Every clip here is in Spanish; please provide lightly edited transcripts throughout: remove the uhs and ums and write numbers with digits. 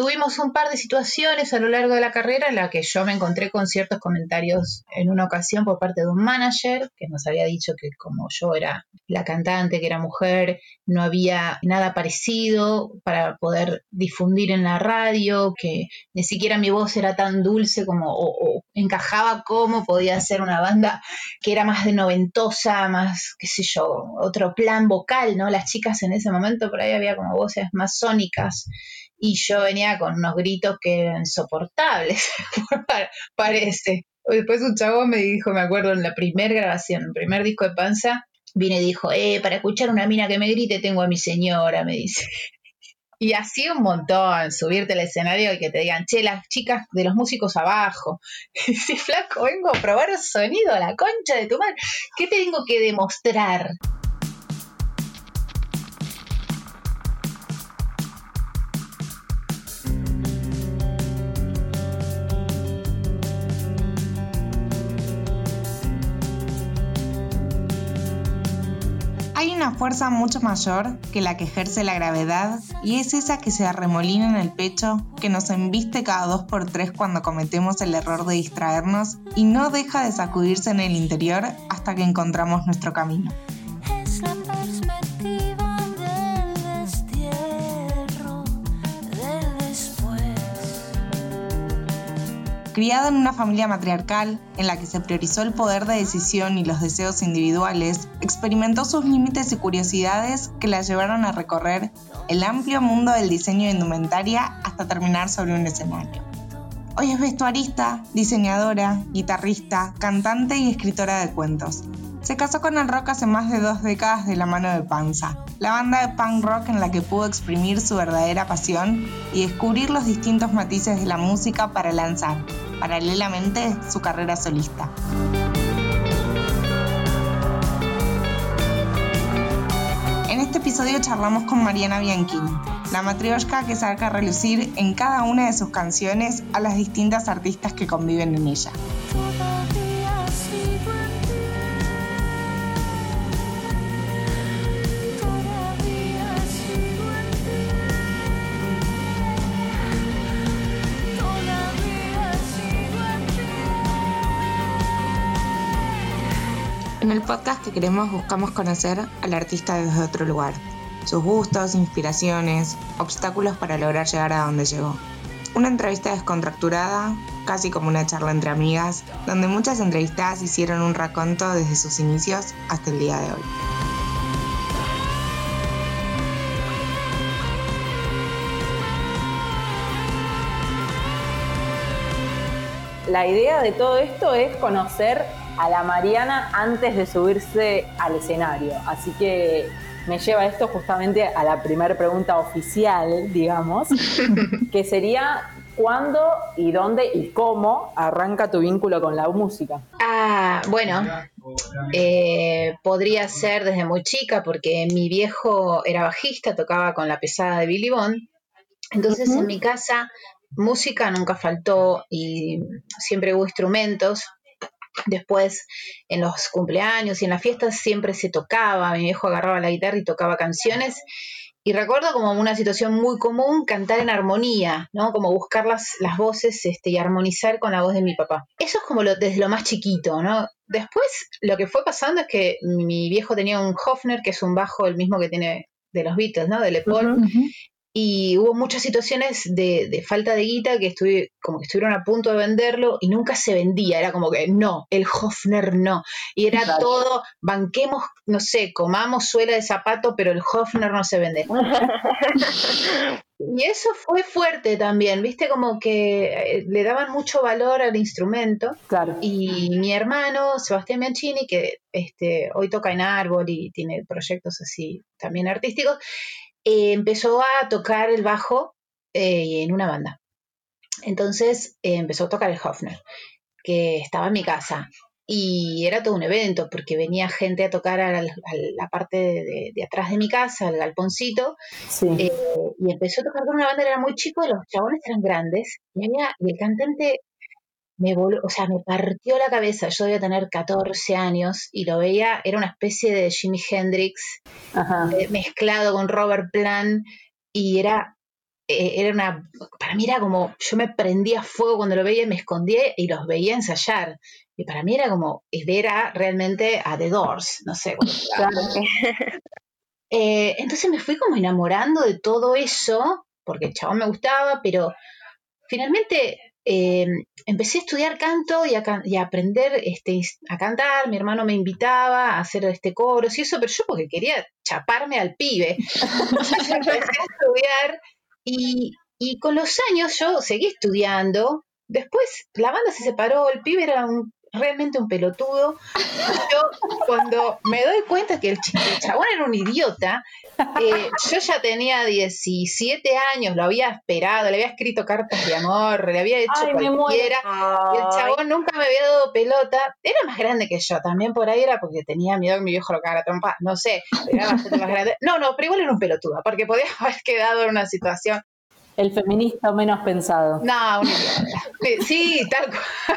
tuvimos un par de situaciones a lo largo de la carrera en la que yo me encontré con ciertos comentarios en una ocasión por parte de un manager que nos había dicho que como yo era la cantante, que era mujer, no había nada parecido para poder difundir en la radio, que ni siquiera mi voz era tan dulce como o encajaba como podía ser una banda que era más de noventosa, más, qué sé yo, otro plan vocal, ¿no? Las chicas en ese momento por ahí había como voces más sónicas y yo venía con unos gritos que eran insoportables, parece. Después un chavo me dijo, me acuerdo, en la primera grabación, el primer disco de Panza, vine y dijo, para escuchar una mina que me grite tengo a mi señora, me dice. Y así un montón, subirte al escenario y que te digan, che, las chicas de los músicos abajo. Y si flaco, vengo a probar sonido a la concha de tu madre. ¿Qué tengo que demostrar? Hay una fuerza mucho mayor que la que ejerce la gravedad y es esa que se arremolina en el pecho, que nos embiste cada 2x3 cuando cometemos el error de distraernos y no deja de sacudirse en el interior hasta que encontramos nuestro camino. Es la perspectiva del destierro, del después. Criado en una familia matriarcal en la que se priorizó el poder de decisión y los deseos individuales, experimentó sus límites y curiosidades que la llevaron a recorrer el amplio mundo del diseño de indumentaria hasta terminar sobre un escenario. Hoy es vestuarista, diseñadora, guitarrista, cantante y escritora de cuentos. Se casó con el rock hace más de 2 décadas de la mano de Panza, la banda de punk rock en la que pudo exprimir su verdadera pasión y descubrir los distintos matices de la música para lanzar, paralelamente, su carrera solista. En este episodio charlamos con Mariana Bianchini, la matrioshka que saca a relucir en cada una de sus canciones a las distintas artistas que conviven en ella. En el podcast que queremos buscamos conocer al artista desde otro lugar, sus gustos, inspiraciones, obstáculos para lograr llegar a donde llegó. Una entrevista descontracturada, casi como una charla entre amigas, donde muchas entrevistadas hicieron un raconto desde sus inicios hasta el día de hoy. La idea de todo esto es conocer a la Mariana antes de subirse al escenario. Así que me lleva esto justamente a la primera pregunta oficial, digamos, que sería ¿cuándo y dónde y cómo arranca tu vínculo con la música? Bueno, podría ser desde muy chica porque mi viejo era bajista, tocaba con la pesada de Billy Bond. Entonces en mi casa música nunca faltó y siempre hubo instrumentos. Después en los cumpleaños y en las fiestas siempre se tocaba, mi viejo agarraba la guitarra y tocaba canciones y recuerdo como una situación muy común cantar en armonía, ¿no? Como buscar las voces y armonizar con la voz de mi papá. Eso es como desde lo más chiquito, ¿no? Después lo que fue pasando es que mi viejo tenía un Hofner, que es un bajo el mismo que tiene de los Beatles, ¿no? De Les Paul. Y hubo muchas situaciones de falta de guita que estuvieron a punto de venderlo y nunca se vendía. Era como que no, el Hofner no. Y era todo, banquemos, no sé, comamos suela de zapato, pero el Hofner no se vende. Y eso fue fuerte también, viste, como que le daban mucho valor al instrumento. Claro. Y mi hermano, Sebastián Bianchini, que hoy toca en Árbol y tiene proyectos así también artísticos, empezó a tocar el bajo en una banda. Entonces empezó a tocar el Hofner, que estaba en mi casa. Y era todo un evento, porque venía gente a tocar a la parte de atrás de mi casa, al galponcito. Sí. Y empezó a tocar con una banda, era muy chico, los chabones eran grandes. Y el cantante me partió la cabeza. Yo debía tener 14 años y lo veía, era una especie de Jimi Hendrix mezclado con Robert Plant y era para mí era como, yo me prendía fuego cuando lo veía, me escondía y los veía ensayar. Y para mí era como, era realmente a The Doors, no sé. Claro. Entonces me fui como enamorando de todo eso, porque el chabón me gustaba, pero finalmente empecé a estudiar canto y a aprender a cantar. Mi hermano me invitaba a hacer coros y eso, pero yo porque quería chaparme al pibe. Entonces empecé a estudiar y con los años yo seguí estudiando. Después la banda se separó, el pibe era realmente un pelotudo. Yo cuando me doy cuenta que el chabón era un idiota, yo ya tenía 17 años, lo había esperado, le había escrito cartas de amor, le había hecho cualquiera, y el chabón nunca me había dado pelota. Era más grande que yo, también por ahí era porque tenía miedo que mi viejo lo cagara a trompa, no sé, era bastante más grande. No, pero igual era un pelotudo, porque podía haber quedado en una situación. El feminista menos pensado. No, un idiota. Sí, tal cual.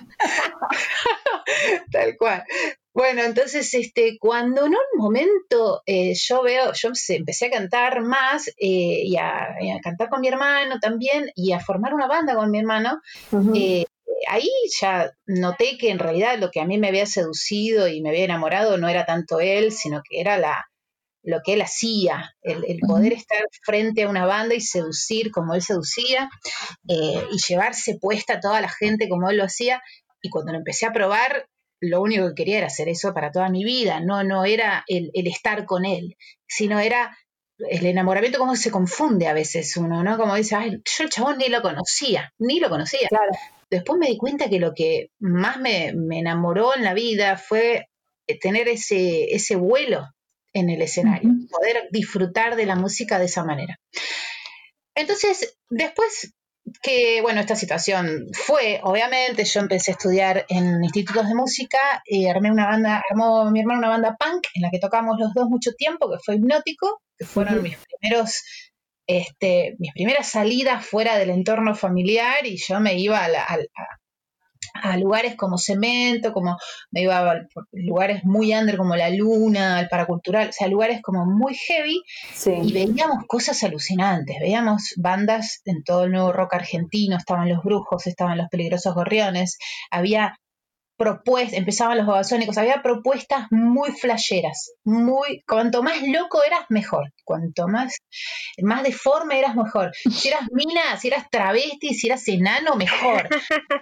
Tal cual. Bueno, entonces, cuando en un momento yo empecé a cantar más y a cantar con mi hermano también y a formar una banda con mi hermano, ahí ya noté que en realidad lo que a mí me había seducido y me había enamorado no era tanto él, sino que era lo que él hacía, el poder estar frente a una banda y seducir como él seducía y llevarse puesta a toda la gente como él lo hacía. Y cuando lo empecé a probar, lo único que quería era hacer eso para toda mi vida. No era el estar con él, sino era el enamoramiento, como se confunde a veces uno, ¿no? Como dice, ay, yo el chabón ni lo conocía. Claro. Después me di cuenta que lo que más me enamoró en la vida fue tener ese vuelo en el escenario, poder disfrutar de la música de esa manera. Entonces, después que, bueno, esta situación fue, obviamente, yo empecé a estudiar en institutos de música, armó mi hermano una banda punk en la que tocamos los dos mucho tiempo, que fue Hipnótico, que fueron mis primeras salidas fuera del entorno familiar, y yo me iba a lugares como Cemento, como me iba a lugares muy under como La Luna, al Paracultural, o sea, lugares como muy heavy, y veíamos cosas alucinantes, veíamos bandas en todo el nuevo rock argentino, estaban Los Brujos, estaban Los Peligrosos Gorriones, había empezaban los Babasónicos, había propuestas muy flasheras, cuanto más loco eras, mejor, cuanto más deforme eras, mejor, si eras mina, si eras travesti, si eras enano, mejor.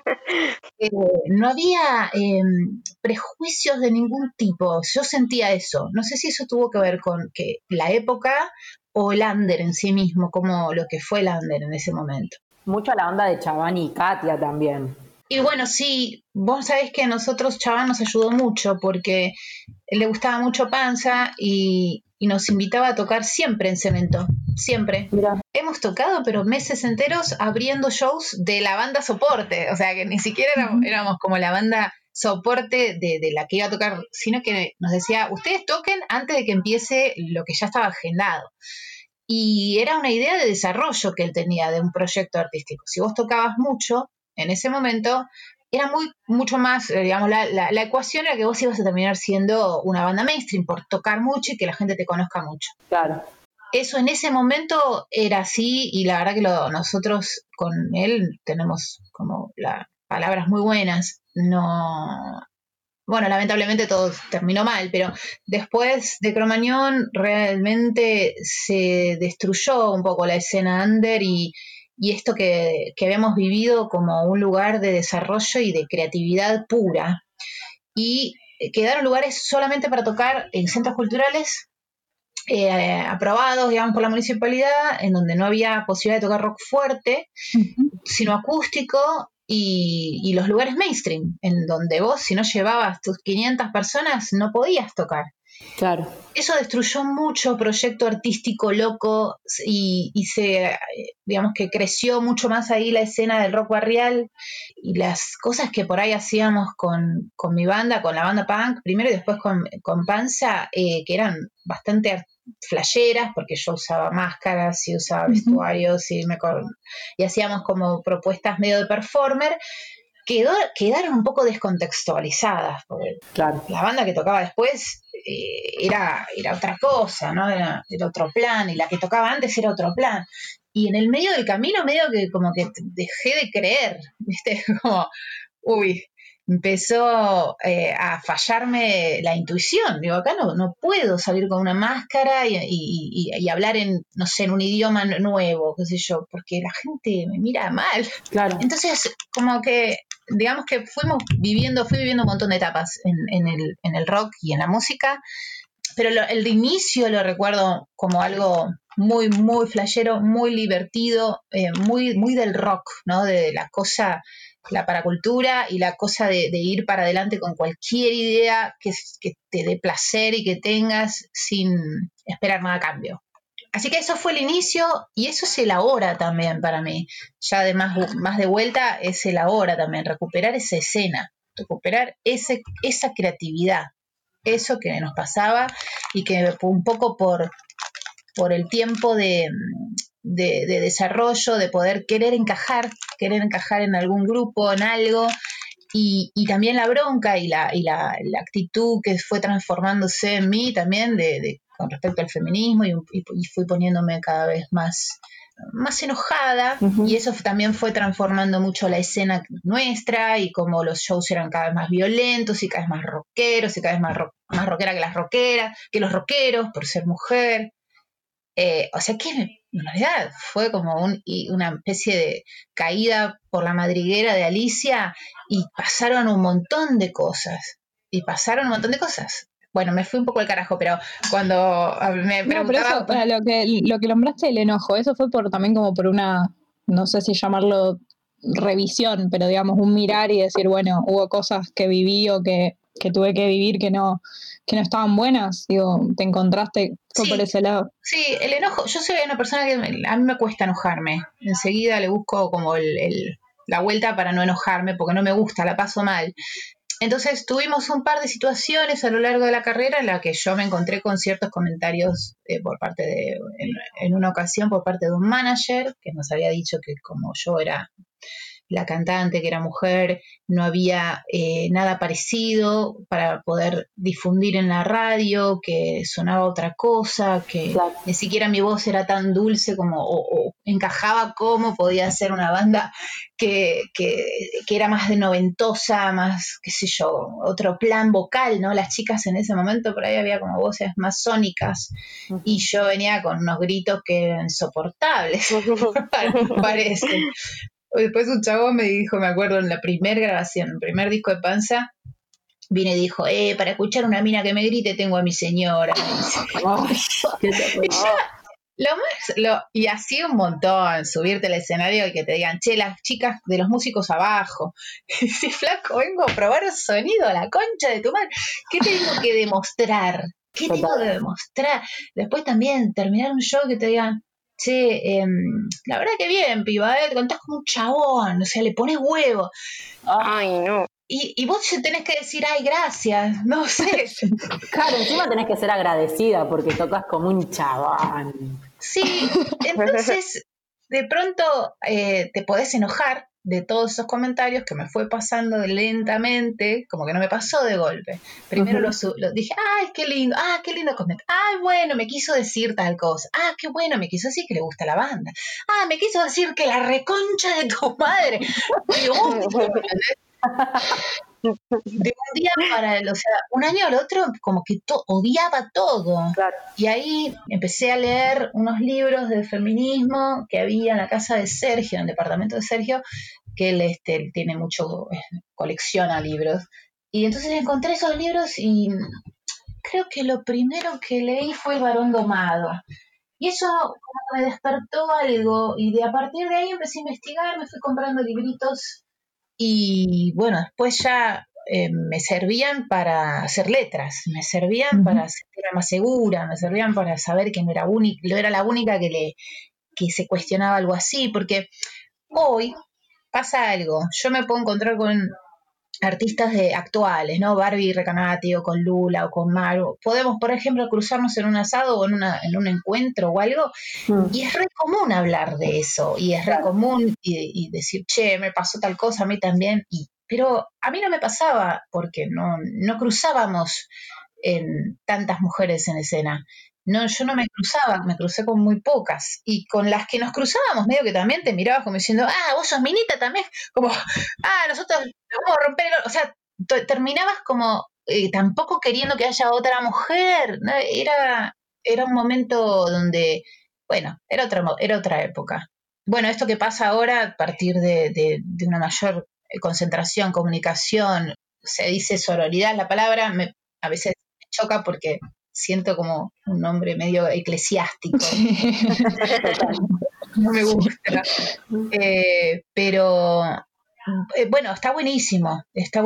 No había prejuicios de ningún tipo, yo sentía eso, no sé si eso tuvo que ver con que la época o el under en sí mismo, como lo que fue el under en ese momento. Mucho a la onda de Chavani y Katia también. Y bueno, sí, vos sabés que a nosotros Chaván nos ayudó mucho porque le gustaba mucho Panza y nos invitaba a tocar siempre en Cemento, siempre. Mirá. Hemos tocado, pero meses enteros abriendo shows de la banda soporte, o sea que ni siquiera éramos como la banda soporte de la que iba a tocar, sino que nos decía, ustedes toquen antes de que empiece lo que ya estaba agendado. Y era una idea de desarrollo que él tenía de un proyecto artístico. Si vos tocabas mucho, en ese momento era mucho más, digamos, la ecuación era que vos ibas a terminar siendo una banda mainstream por tocar mucho y que la gente te conozca mucho. Claro. Eso en ese momento era así y la verdad que nosotros con él tenemos como palabras muy buenas. Bueno, lamentablemente todo terminó mal, pero después de Cromañón realmente se destruyó un poco la escena under y esto que habíamos vivido como un lugar de desarrollo y de creatividad pura. Y quedaron lugares solamente para tocar en centros culturales aprobados, digamos, por la municipalidad, en donde no había posibilidad de tocar rock fuerte, sino acústico, y los lugares mainstream, en donde vos, si no llevabas tus 500 personas, no podías tocar. Claro. Eso destruyó mucho proyecto artístico loco y se, digamos que creció mucho más ahí la escena del rock barrial y las cosas que por ahí hacíamos con mi banda, con la banda punk, primero y después con Panza, que eran bastante flasheras, porque yo usaba máscaras y usaba vestuarios y hacíamos como propuestas medio de performer, quedaron un poco descontextualizadas, porque claro. La banda que tocaba después era otra cosa, ¿no? Era otro plan, y la que tocaba antes era otro plan. y en el medio del camino medio que como que dejé de creer, ¿viste? Como, uy, empezó a fallarme la intuición. Digo, acá no puedo salir con una máscara y hablar en, no sé, en un idioma nuevo, qué sé yo, porque la gente me mira mal. Claro. Entonces, como que, digamos que fui viviendo un montón de etapas en el rock y en la música, pero el inicio lo recuerdo como algo muy, muy flashero, muy divertido, muy del rock, ¿no? De la cosa, la paracultura y la cosa de ir para adelante con cualquier idea que te dé placer y que tengas sin esperar nada a cambio. Así que eso fue el inicio y eso es el ahora también para mí. Ya de más de vuelta es el ahora también, recuperar esa escena, recuperar esa creatividad, eso que nos pasaba y que un poco por el tiempo de desarrollo, de poder querer encajar en algún grupo, en algo, y también la bronca y la actitud que fue transformándose en mí también con respecto al feminismo y fui poniéndome cada vez más enojada, y eso también fue transformando mucho la escena nuestra y como los shows eran cada vez más violentos y cada vez más rockeros y cada vez más rockera que las rockeras, que los rockeros por ser mujer. O sea que en realidad fue como una especie de caída por la madriguera de Alicia y pasaron un montón de cosas. Bueno, me fui un poco al carajo, pero cuando me preguntaba... No, pero eso, para lo que nombraste, el enojo, eso fue también como por una, no sé si llamarlo revisión, pero digamos un mirar y decir, bueno, hubo cosas que viví o que tuve que vivir que no estaban buenas, digo, te encontraste por ese lado. Sí, el enojo, yo soy una persona que a mí me cuesta enojarme, enseguida le busco como la vuelta para no enojarme, porque no me gusta, la paso mal. Entonces tuvimos un par de situaciones a lo largo de la carrera en la que yo me encontré con ciertos comentarios en una ocasión por parte de un manager que nos había dicho que como yo era la cantante, que era mujer, no había nada parecido para poder difundir en la radio, que sonaba otra cosa, que ni siquiera mi voz era tan dulce como o encajaba como podía ser una banda que era más de noventosa, más, qué sé yo, otro plan vocal, ¿no? Las chicas en ese momento por ahí había como voces más sónicas y yo venía con unos gritos que eran insoportables, parece. Después un chavo me dijo, me acuerdo, en la primera grabación, el primer disco de Panza, vine y dijo, para escuchar una mina que me grite tengo a mi señora. Y así un montón, subirte al escenario y que te digan, che, las chicas de los músicos abajo. Sí, flaco, vengo a probar el sonido, la concha de tu madre. ¿Qué tengo que demostrar? Después también terminar un show que te digan, che, la verdad que bien, piba, te contás como un chabón, o sea, le pones huevo. Ay, no. Y vos tenés que decir, ay, gracias, no sé. Claro, encima tenés que ser agradecida porque tocas como un chabón. Sí, entonces de pronto te podés enojar de todos esos comentarios que me fue pasando lentamente, como que no me pasó de golpe. Primero lo dije, ay, qué lindo comentario. Ay, bueno, me quiso decir tal cosa. Ah, qué bueno, me quiso decir que le gusta la banda. Ah, me quiso decir que la reconcha de tu madre. De un día o sea, un año al otro como que odiaba todo. Claro. Y ahí empecé a leer unos libros de feminismo que había en la casa de Sergio, en el departamento de Sergio, que él tiene mucho, colecciona libros. Y entonces encontré esos libros y creo que lo primero que leí fue El varón domado. Y eso como que me despertó algo y a partir de ahí empecé a investigar, me fui comprando libritos y bueno, después ya me servían para hacer letras, me servían para sentirme más segura, me servían para saber que no era la única que se cuestionaba algo así, porque hoy pasa algo, yo me puedo encontrar con artistas actuales, ¿no? Barbie Recanati o con Lula o con Maru. Podemos, por ejemplo, cruzarnos en un asado o en un encuentro o algo y es re común hablar de eso y es re común y decir, che, me pasó tal cosa, a mí también. Pero a mí no me pasaba porque no cruzábamos en tantas mujeres en escena. No, yo no me cruzaba, me crucé con muy pocas. Y con las que nos cruzábamos, medio que también te mirabas como diciendo, vos sos minita también. Como, nosotros vamos a romper o sea, terminabas como tampoco queriendo que haya otra mujer, ¿no? Era un momento donde, bueno, era otra época. Bueno, esto que pasa ahora a partir de una mayor concentración, comunicación, se dice sororidad, la palabra a veces me choca porque siento como un nombre medio eclesiástico. No me gusta. Pero bueno, está buenísimo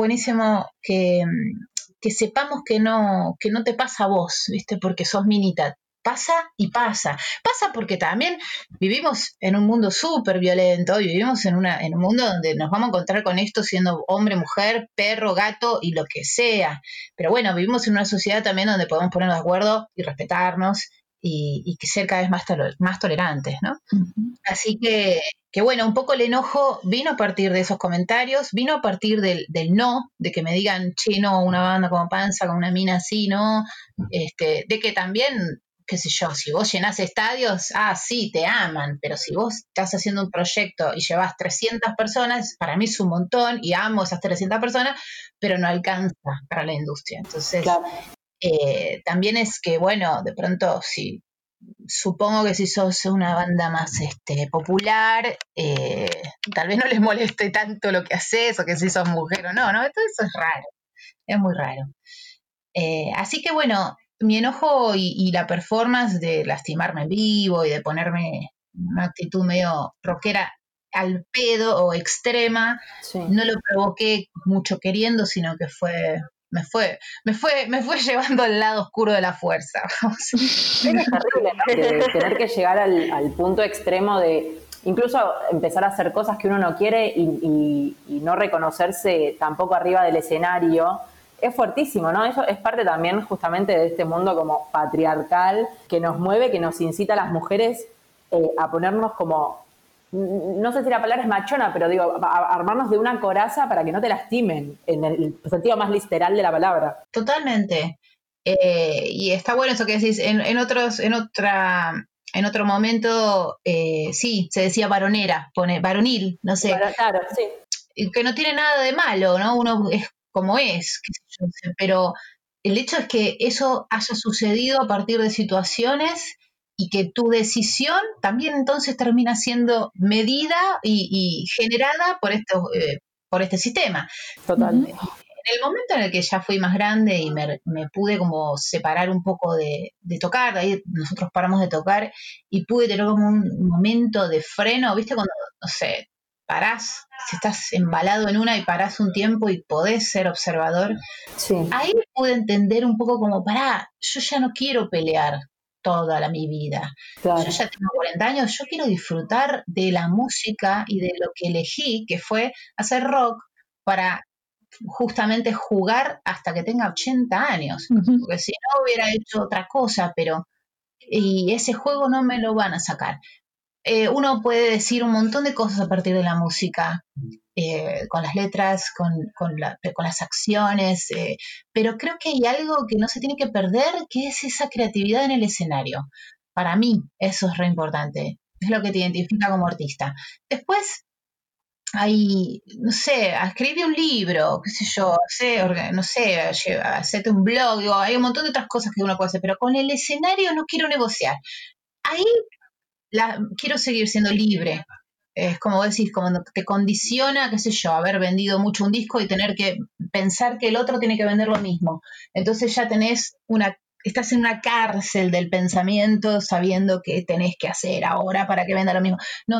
que sepamos que no te pasa a vos, ¿viste? Porque sos minita. Pasa y pasa. Pasa porque también vivimos en un mundo súper violento y vivimos en un mundo donde nos vamos a encontrar con esto siendo hombre, mujer, perro, gato y lo que sea. Pero bueno, vivimos en una sociedad también donde podemos ponernos de acuerdo y respetarnos y que ser cada vez más tolerantes, ¿no? Uh-huh. Así que bueno, un poco el enojo vino a partir de esos comentarios, vino a partir del no, de que me digan, che, no, una banda como Panza, con una mina así, no, de que también, qué sé yo, si vos llenás estadios, sí, te aman, pero si vos estás haciendo un proyecto y llevas 300 personas, para mí es un montón y amo esas 300 personas, pero no alcanza para la industria. Entonces, claro. También es que, bueno, de pronto, supongo que si sos una banda más popular, tal vez no les moleste tanto lo que haces o que si sos mujer o no, entonces eso es raro, es muy raro. Así que bueno, mi enojo y la performance de lastimarme en vivo y de ponerme una actitud medio rockera al pedo o extrema, sí. No lo provoqué mucho queriendo, sino que me fue llevando al lado oscuro de la fuerza. Es terrible, ¿no? De tener que llegar al punto extremo de incluso empezar a hacer cosas que uno no quiere y no reconocerse tampoco arriba del escenario. Es fuertísimo, ¿no? Eso es parte también justamente de este mundo como patriarcal que nos mueve, que nos incita a las mujeres a ponernos como, no sé si la palabra es machona, pero digo, a armarnos de una coraza para que no te lastimen, en el sentido más literal de la palabra. Totalmente. Y está bueno eso que decís. En otro momento, sí, se decía varonil, no sé. Claro, sí. Que no tiene nada de malo, ¿no? Uno es como es, qué sé yo, pero el hecho es que eso haya sucedido a partir de situaciones y que tu decisión también entonces termina siendo medida y generada por este sistema. Total. En el momento en el que ya fui más grande y me pude como separar un poco de tocar, de ahí nosotros paramos de tocar y pude tener como un momento de freno, ¿viste? Cuando, no sé, parás, si estás embalado en una y parás un tiempo y podés ser observador, sí. Ahí pude entender un poco como, yo ya no quiero pelear toda mi vida. Claro. Yo ya tengo 40 años, yo quiero disfrutar de la música y de lo que elegí, que fue hacer rock para justamente jugar hasta que tenga 80 años, uh-huh. Porque si no hubiera hecho otra cosa, y ese juego no me lo van a sacar. Uno puede decir un montón de cosas a partir de la música, con las letras, con las acciones, pero creo que hay algo que no se tiene que perder, que es esa creatividad en el escenario. Para mí eso es re importante, es lo que te identifica como artista. Después no sé, escribí un libro, qué sé yo, no sé, hacerte un blog, hay un montón de otras cosas que uno puede hacer, pero con el escenario no quiero negociar. Ahí quiero seguir siendo libre. Es como decís, como te condiciona, qué sé yo, haber vendido mucho un disco y tener que pensar que el otro tiene que vender lo mismo. Entonces ya estás en una cárcel del pensamiento sabiendo que tenés que hacer ahora para que venda lo mismo. No.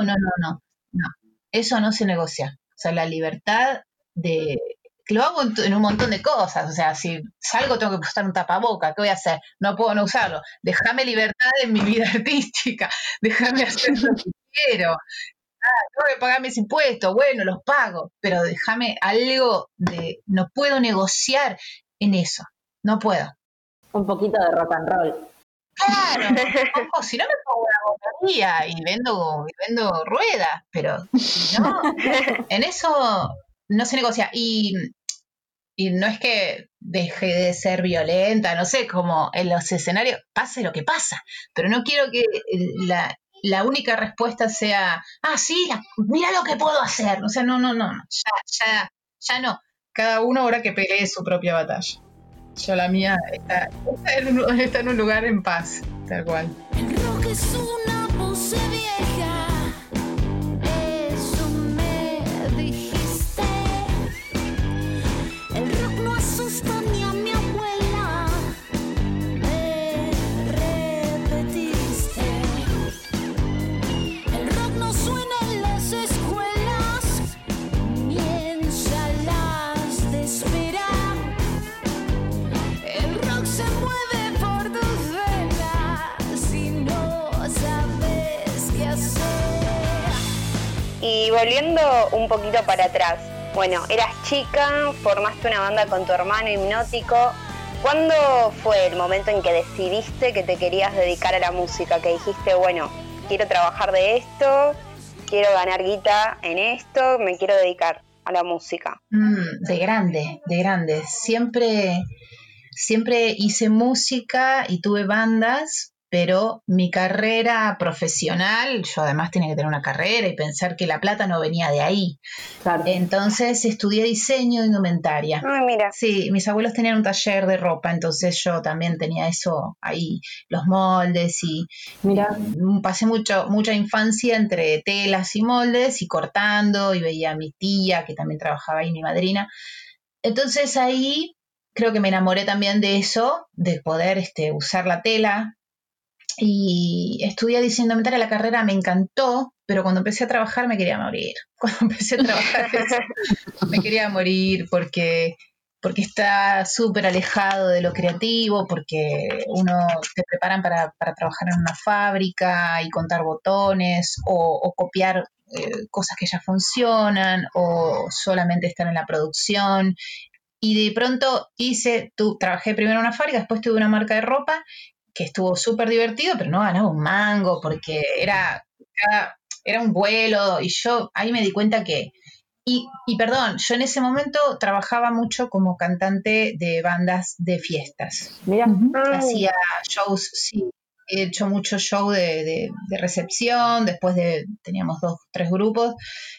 Eso no se negocia. O sea, la libertad lo hago en un montón de cosas. O sea, si salgo tengo que usar un tapaboca. ¿Qué voy a hacer? No puedo no usarlo. Déjame libertad en mi vida artística. Déjame hacer lo que quiero. Tengo que pagar mis impuestos. Bueno, los pago. Pero déjame algo no puedo negociar en eso. No puedo. Un poquito de rock and roll. Claro, ojo, si no me pongo una botería y vendo ruedas, pero si no, en eso no se negocia. Y y no es que deje de ser violenta, no sé, como en los escenarios pase lo que pasa, pero no quiero que la única respuesta sea, sí, mira lo que puedo hacer. O sea, no, ya no. Cada uno ahora que pelee su propia batalla. Yo la mía está en un lugar en paz, tal cual. El rock es una pose vieja, eso me dijiste. El rock no asusta ni a mi abuela, me repetiste. El rock no suena en las escuelas, ni en salas de espera. El rock se mueve por tus venas y no sabes qué hacer. Y volviendo un poquito para atrás, bueno, eras chica, formaste una banda con tu hermano Hipnótico. ¿Cuándo fue el momento en que decidiste que te querías dedicar a la música? Que dijiste, bueno, quiero trabajar de esto, quiero ganar guita en esto, me quiero dedicar a la música. De grande. Siempre hice música y tuve bandas, pero mi carrera profesional, yo además tenía que tener una carrera y pensar que la plata no venía de ahí. Claro. Entonces estudié diseño de indumentaria. Ay, mira. Sí, mis abuelos tenían un taller de ropa, entonces yo también tenía eso ahí, los moldes y Mira, pasé mucha infancia entre telas y moldes y cortando y veía a mi tía que también trabajaba ahí, mi madrina. Entonces ahí creo que me enamoré también de eso, de poder usar la tela. Y estudié diseño de indumentaria, la carrera me encantó, pero cuando empecé a trabajar me quería morir. Cuando empecé a trabajar me quería morir porque está súper alejado de lo creativo, porque te preparan para trabajar en una fábrica y contar botones o copiar cosas que ya funcionan o solamente estar en la producción. Y de pronto trabajé primero en una fábrica, después tuve una marca de ropa que estuvo súper divertido, pero no ganaba un mango porque era un vuelo y yo ahí me di cuenta que... Y perdón, yo en ese momento trabajaba mucho como cantante de bandas de fiestas. mira. Hacía shows, sí, he hecho mucho show de recepción, después teníamos 2-3 grupos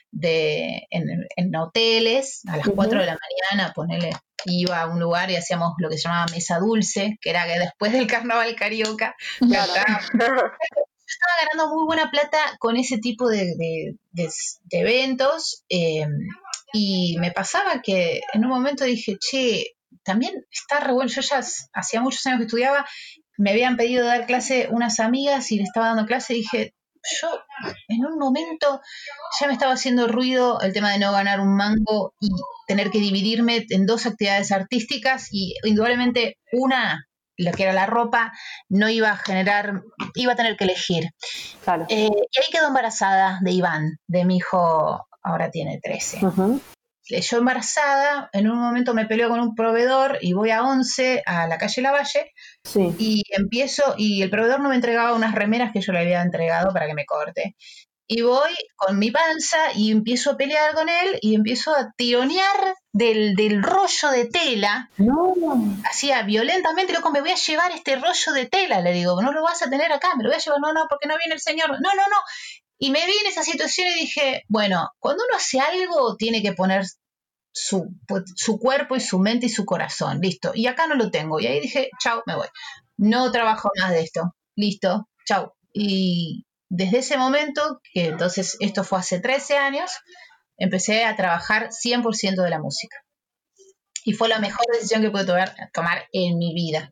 en hoteles, a las 4 de la mañana, ponele, iba a un lugar y hacíamos lo que se llamaba mesa dulce, que era que después del carnaval carioca, estaba ganando muy buena plata con ese tipo de eventos, y me pasaba que en un momento dije, che, también está re bueno. Yo ya hacía muchos años que estudiaba, me habían pedido dar clase unas amigas y le estaba dando clase y dije, yo en un momento ya me estaba haciendo ruido el tema de no ganar un mango y tener que dividirme en 2 actividades artísticas y indudablemente una, lo que era la ropa, no iba a generar, iba a tener que elegir. Claro. Y ahí quedó embarazada de Iván, de mi hijo, ahora tiene 13. Uh-huh. Yo embarazada, en un momento me peleo con un proveedor y voy a 11 a la calle Lavalle, Sí. y el proveedor no me entregaba unas remeras que yo le había entregado para que me corte. Y voy con mi panza y empiezo a pelear con él y empiezo a tironear del rollo de tela. No. Hacía violentamente, loco, me voy a llevar este rollo de tela, le digo, no lo vas a tener acá, me lo voy a llevar, no, porque no viene el señor, no. Y me vi en esa situación y dije, bueno, cuando uno hace algo tiene que poner su cuerpo y su mente y su corazón, listo, y acá no lo tengo, y ahí dije, chau, me voy, no trabajo más de esto, listo, chau. Y desde ese momento, que entonces esto fue hace 13 años, empecé a trabajar 100% de la música. Y fue la mejor decisión que pude tomar en mi vida.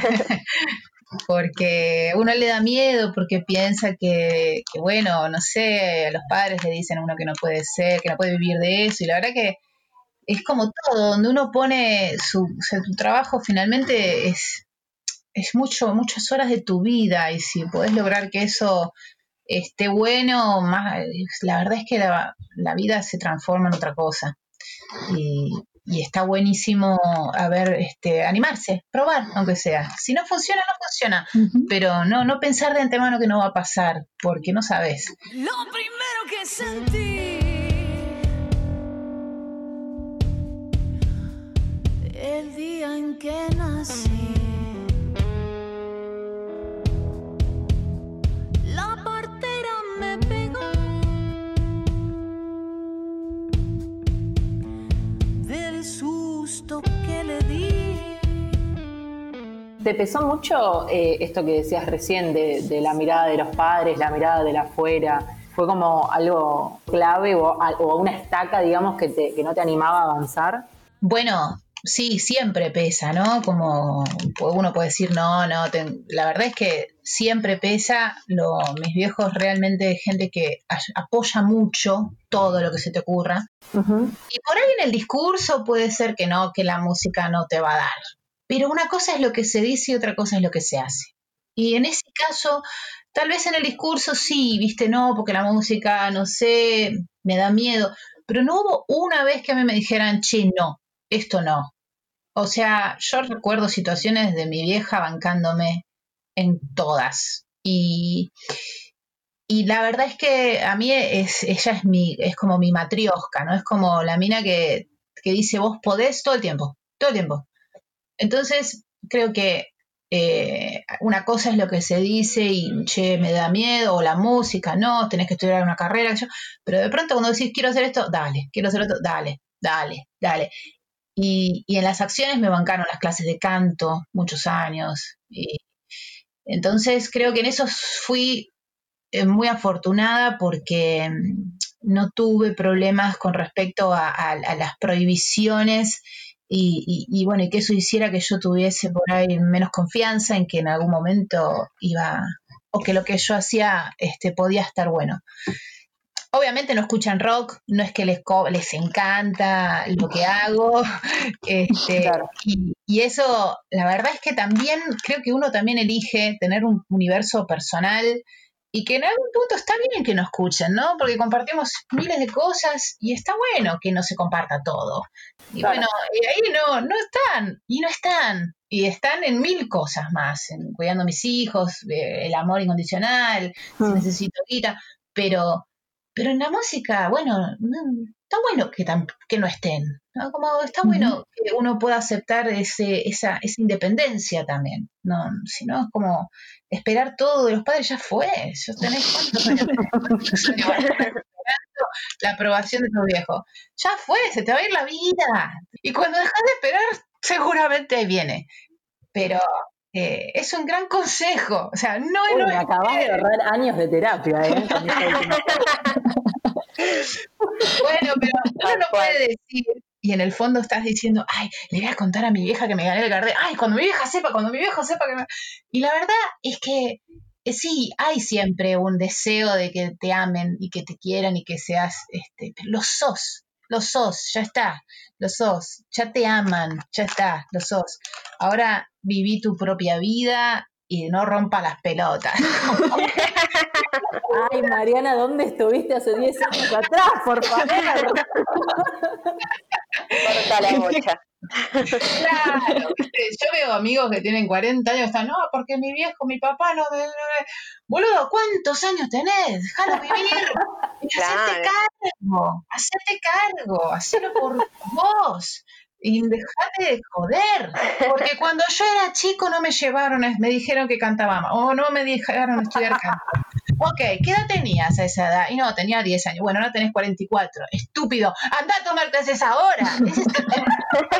Porque uno le da miedo, porque piensa que bueno, no sé, los padres le dicen a uno que no puede ser, que no puede vivir de eso, y la verdad que es como todo, donde uno pone su trabajo, finalmente es muchas horas de tu vida, y si podés lograr que eso esté bueno, la verdad es que la vida se transforma en otra cosa. Y está buenísimo animarse, probar, aunque sea. Si no funciona, no funciona. Uh-huh. Pero no pensar de antemano que no va a pasar, porque no sabes. Lo primero que sentí que nací. La partera me pegó del susto que le di. ¿Te pesó mucho esto que decías recién de la mirada de los padres, la mirada de la afuera? ¿Fue como algo clave o una estaca, digamos, que no te animaba a avanzar? Bueno, sí, siempre pesa, ¿no? Como uno puede decir, la verdad es que siempre pesa. Mis viejos realmente gente que apoya mucho todo lo que se te ocurra. Uh-huh. Y por ahí en el discurso puede ser que no, que la música no te va a dar. Pero una cosa es lo que se dice y otra cosa es lo que se hace. Y en ese caso, tal vez en el discurso sí, viste, no, porque la música, no sé, me da miedo. Pero no hubo una vez que a mí me dijeran, che, no, esto no. O sea, yo recuerdo situaciones de mi vieja bancándome en todas. Y la verdad es que a mí ella es como mi matriosca, ¿no? Es como la mina que dice, vos podés todo el tiempo, todo el tiempo. Entonces, creo que una cosa es lo que se dice y, che, me da miedo, o la música, no, tenés que estudiar una carrera, pero de pronto cuando decís, quiero hacer esto, dale, quiero hacer otro, dale, dale, dale. Y en las acciones me bancaron las clases de canto muchos años. Y entonces creo que en eso fui muy afortunada porque no tuve problemas con respecto a las prohibiciones y bueno, y que eso hiciera que yo tuviese por ahí menos confianza en que en algún momento iba, o que lo que yo hacía podía estar bueno. Obviamente no escuchan rock, no es que les encanta lo que hago, Claro. y eso, la verdad es que también creo que uno también elige tener un universo personal y que en algún punto está bien que no escuchen, ¿no? Porque compartimos miles de cosas y está bueno que no se comparta todo. Y Claro. bueno, ahí no están, y están en mil cosas más, en cuidando a mis hijos, el amor incondicional, si necesito guita, pero en la música, bueno, está bueno que no estén, ¿no? Como está bueno que uno pueda aceptar esa independencia también, ¿no? Si no es como esperar todo de los padres, ya fue. ¿Ya tenés cuántos años tenés? ¿Cuántos años vas a estar esperando la aprobación de tu viejo? Ya fue, se te va a ir la vida. Y cuando dejas de esperar, seguramente viene. Pero es un gran consejo. O sea, Uy, me acabas de ahorrar años de terapia, ¿eh? Con esta última. Bueno, pero uno no puede decir, y en el fondo estás diciendo, ay, le voy a contar a mi vieja que me gané el Gardel, ay, cuando mi vieja sepa, cuando mi viejo sepa que me... Y la verdad es que sí, hay siempre un deseo de que te amen y que te quieran y que seas, lo sos, ya está, lo sos, ya te aman, ya está, lo sos. Ahora viví tu propia vida y no rompa las pelotas. Ay, Mariana, ¿dónde estuviste hace 10 años atrás? Por favor. Corta la bocha. Claro, yo veo amigos que tienen 40 años, están, no, porque mi viejo, mi papá, no, boludo, ¿cuántos años tenés? Déjalo vivir, y Claro. hacete cargo, hacelo por vos, y dejate de joder, porque cuando yo era chico no me llevaron, me dijeron que cantaba mal, o no me dejaron estudiar canto. Ok, ¿qué edad tenías a esa edad? Y no, tenía 10 años. Bueno, ahora tenés 44. Estúpido. Anda a tomar clases ahora. Ese es el tema.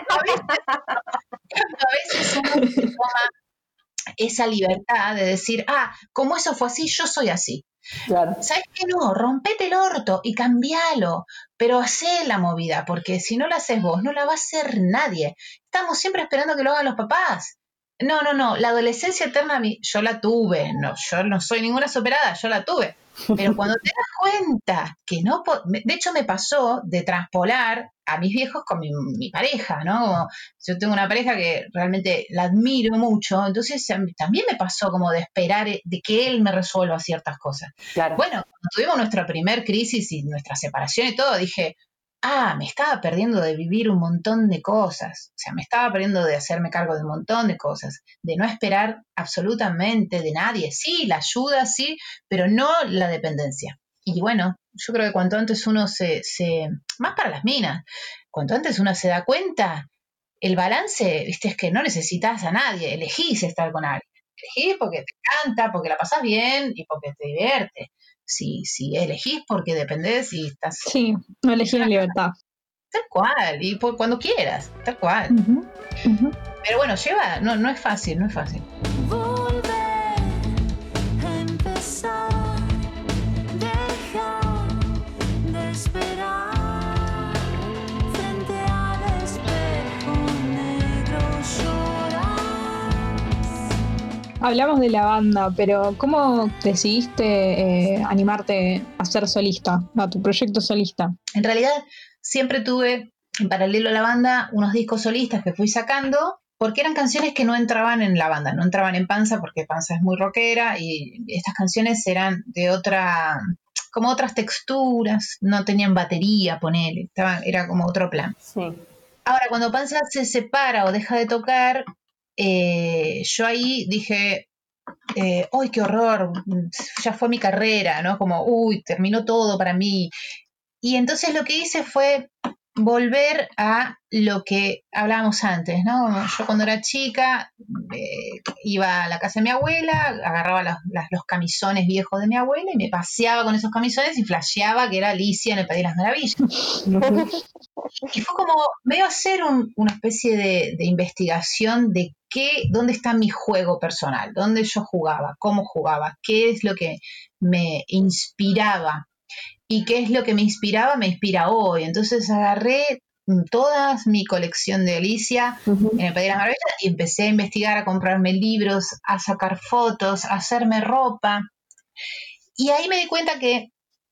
A veces uno se toma esa libertad de decir, como eso fue así, yo soy así. Claro. ¿Sabes qué? No, rompete el orto y cambialo, pero hacé la movida, porque si no la haces vos, no la va a hacer nadie. Estamos siempre esperando que lo hagan los papás. No, la adolescencia eterna yo la tuve, yo no soy ninguna superada, yo la tuve. Pero cuando te das cuenta que no, de hecho me pasó de traspolar a mis viejos con mi pareja, ¿no? Como yo tengo una pareja que realmente la admiro mucho, entonces también me pasó como de esperar de que él me resuelva ciertas cosas. Claro. Bueno, cuando tuvimos nuestra primer crisis y nuestra separación y todo, dije, me estaba perdiendo de vivir un montón de cosas, o sea, me estaba perdiendo de hacerme cargo de un montón de cosas, de no esperar absolutamente de nadie, sí, la ayuda, sí, pero no la dependencia. Y bueno, yo creo que cuanto antes uno más para las minas, cuanto antes uno se da cuenta, el balance, viste, es que no necesitas a nadie, elegís estar con alguien. Elegís porque te encanta, porque la pasás bien y porque te divierte. Si elegís porque dependés y estás... Sí, no elegí en libertad. Tal cual, y por cuando quieras, tal cual. Pero bueno, no es fácil, no es fácil. Volver a empezar, dejar de esperar frente al espejo negro lloras. Hablamos de la banda, pero ¿cómo decidiste animarte a ser solista, a tu proyecto solista? En realidad, siempre tuve, en paralelo a la banda, unos discos solistas que fui sacando, porque eran canciones que no entraban en la banda, no entraban en Panza, porque Panza es muy rockera, y estas canciones eran de como otras texturas, no tenían batería, ponele, era como otro plan. Sí. Ahora, cuando Panza se separa o deja de tocar, yo ahí dije, ¡ay, qué horror! Ya fue mi carrera, ¿no? Como, uy, terminó todo para mí. Y entonces lo que hice fue volver a lo que hablábamos antes, ¿no? Yo cuando era chica iba a la casa de mi abuela, agarraba los camisones viejos de mi abuela y me paseaba con esos camisones y flasheaba que era Alicia en el País de las Maravillas. Y fue como medio hacer una especie de investigación de dónde está mi juego personal, dónde yo jugaba, cómo jugaba, qué es lo que me inspiraba. ¿Y qué es lo que me inspira hoy? Entonces agarré toda mi colección de Alicia en el País de las Maravillas y empecé a investigar, a comprarme libros, a sacar fotos, a hacerme ropa. Y ahí me di cuenta que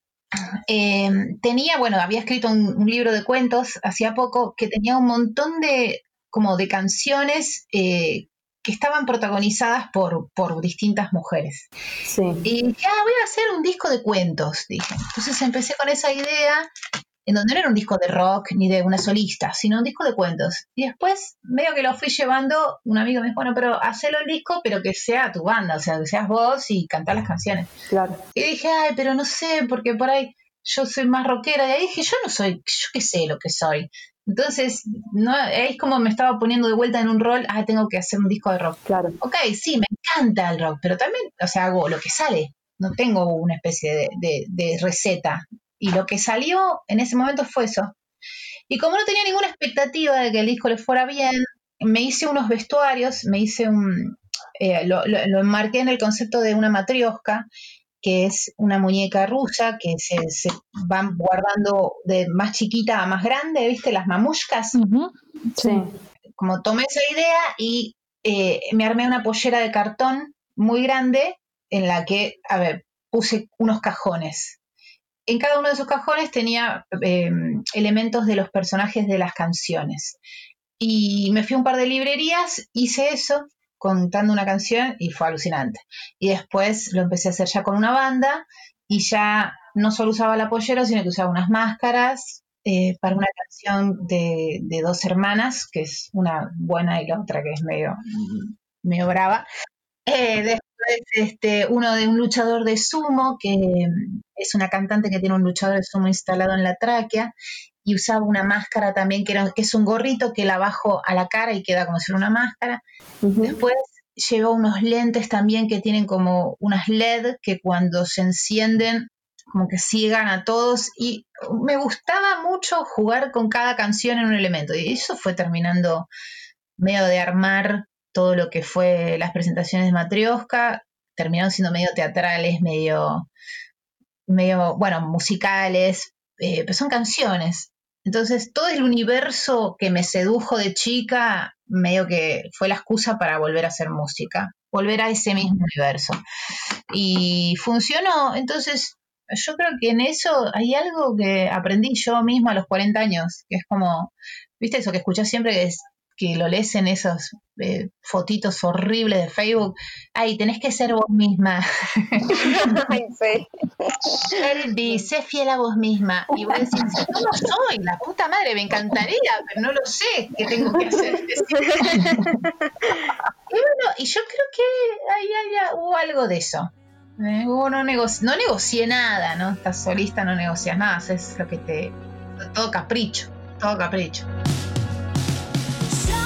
había escrito un libro de cuentos hacía poco que tenía un montón de canciones que estaban protagonizadas por distintas mujeres. Sí. Y dije, voy a hacer un disco de cuentos, dije. Entonces empecé con esa idea, en donde no era un disco de rock ni de una solista, sino un disco de cuentos. Y después, medio que lo fui llevando, un amigo me dijo, bueno, pero hacelo el disco, pero que sea tu banda, o sea, que seas vos y cantar las canciones. Claro. Y dije, pero no sé, porque por ahí yo soy más rockera. Y ahí dije, yo qué sé lo que soy. Entonces, es como me estaba poniendo de vuelta en un rol, tengo que hacer un disco de rock. Claro. Ok, sí, me encanta el rock, pero también, o sea, hago lo que sale. No tengo una especie de receta. Y lo que salió en ese momento fue eso. Y como no tenía ninguna expectativa de que el disco le fuera bien, me hice unos vestuarios, lo enmarqué en el concepto de una matrioshka, que es una muñeca rusa que se van guardando de más chiquita a más grande, ¿viste? Las mamushkas. Sí. Como tomé esa idea y me armé una pollera de cartón muy grande en la que, puse unos cajones. En cada uno de esos cajones tenía elementos de los personajes de las canciones. Y me fui a un par de librerías, hice eso, contando una canción y fue alucinante. Y después lo empecé a hacer ya con una banda y ya no solo usaba la pollera, sino que usaba unas máscaras para una canción de dos hermanas, que es una buena y la otra que es medio brava. Después uno de un luchador de sumo, que es una cantante que tiene un luchador de sumo instalado en la tráquea, y usaba una máscara también que es un gorrito que la bajo a la cara y queda como si fuera una máscara. Después llevó unos lentes también que tienen como unas LED que cuando se encienden como que ciegan a todos, y me gustaba mucho jugar con cada canción en un elemento, y eso fue terminando medio de armar todo lo que fue las presentaciones de Matrioshka. Terminaron siendo medio teatrales, medio musicales, pero son canciones. Entonces, todo el universo que me sedujo de chica, medio que fue la excusa para volver a hacer música, volver a ese mismo universo. Y funcionó. Entonces, yo creo que en eso hay algo que aprendí yo misma a los 40 años, que es como, ¿viste eso que escuchás siempre, que lo lees en esos fotitos horribles de Facebook? Tenés que ser vos misma. Ay, sí. Sé fiel a vos misma. Y vos decís, no lo soy, la puta madre, me encantaría, pero no lo sé qué tengo que hacer. Y yo creo que hubo algo de eso. No negocié nada, ¿no? Estás solista, no negocias nada, es lo que todo capricho. Ya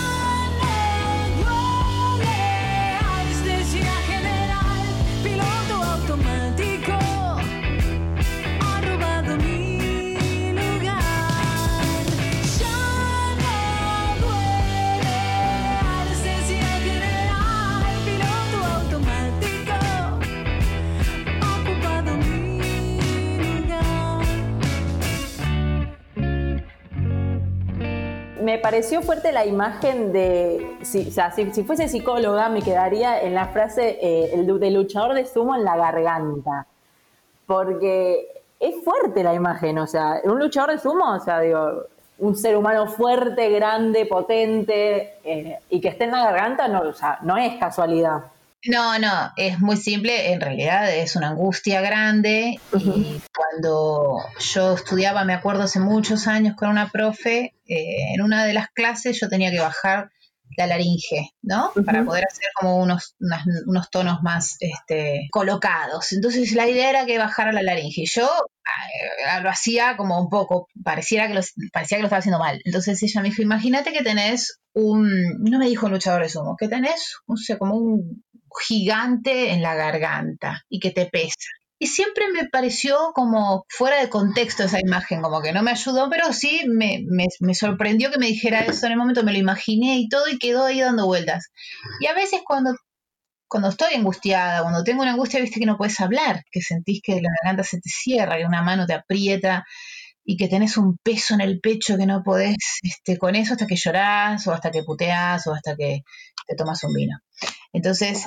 me pareció fuerte la imagen de, si fuese psicóloga me quedaría en la frase del luchador de sumo en la garganta, porque es fuerte la imagen, o sea, un luchador de sumo, o sea, digo, un ser humano fuerte, grande, potente, y que esté en la garganta, no, o sea, no es casualidad. No, es muy simple, en realidad es una angustia grande. Y cuando yo estudiaba, me acuerdo hace muchos años con una profe, en una de las clases yo tenía que bajar la laringe, ¿no? Para poder hacer como unos tonos más colocados. Entonces la idea era que bajara la laringe y yo lo hacía como un poco, parecía que lo estaba haciendo mal. Entonces ella me dijo, imagínate que tenés no me dijo luchador de sumo, que tenés, no sé, como un gigante en la garganta y que te pesa. Y siempre me pareció como fuera de contexto esa imagen, como que no me ayudó, pero sí me sorprendió que me dijera eso en el momento, me lo imaginé y todo y quedó ahí dando vueltas. Y a veces cuando estoy angustiada, cuando tengo una angustia, viste que no puedes hablar, que sentís que la garganta se te cierra, que una mano te aprieta y que tenés un peso en el pecho que no podés con eso hasta que llorás o hasta que puteás o hasta que te tomas un vino. Entonces,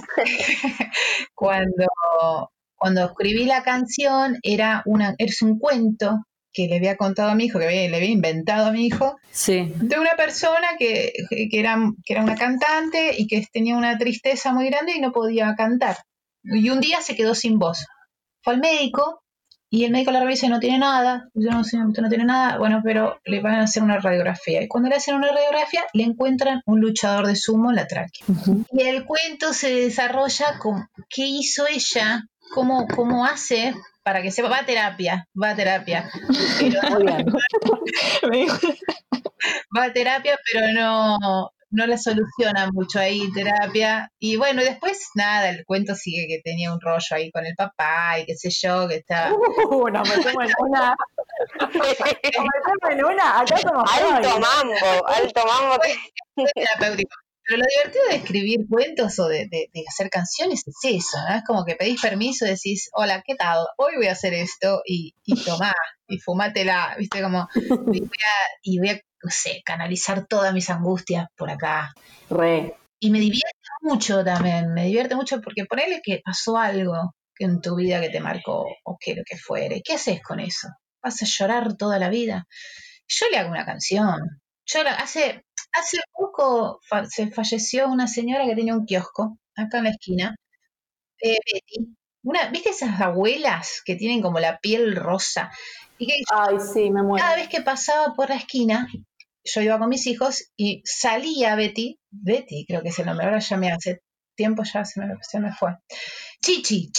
cuando escribí la canción, es un cuento que le había contado a mi hijo, que le había inventado a mi hijo, sí, de una persona que era una cantante y que tenía una tristeza muy grande y no podía cantar. Y un día se quedó sin voz. Fue al médico y el médico la revisa y no tiene nada. Yo no sé, usted no tiene nada. Bueno, pero le van a hacer una radiografía. Y cuando le hacen una radiografía, le encuentran un luchador de sumo en la tráquea. Y el cuento se desarrolla con qué hizo ella, cómo hace para que sepa. Va a terapia. Pero, muy bien. va a terapia, pero no la soluciona mucho ahí terapia. Y bueno, después nada, el cuento sigue que tenía un rollo ahí con el papá y qué sé yo, que estaba... Nos metemos en una. Acá somos Alto mambo. terapéutico. Pero lo divertido de escribir cuentos o de hacer canciones es eso, ¿no? Es como que pedís permiso y decís, hola, ¿qué tal? Hoy voy a hacer esto y tomá, y fumátela, ¿viste? Como, y voy a, no sé, canalizar todas mis angustias por acá. Re. Y me divierte mucho también, porque ponele que pasó algo en tu vida que te marcó, o que lo que fuere. ¿Qué haces con eso? ¿Vas a llorar toda la vida? Yo le hago una canción. Hace poco se falleció una señora que tenía un kiosco acá en la esquina, Betty. ¿Viste esas abuelas que tienen como la piel rosa? Y que Ay, sí, me muero. cada vez que pasaba por la esquina, yo iba con mis hijos y salía Betty creo que es el nombre, ahora ya me hace tiempo, ya se me fue. Chichi.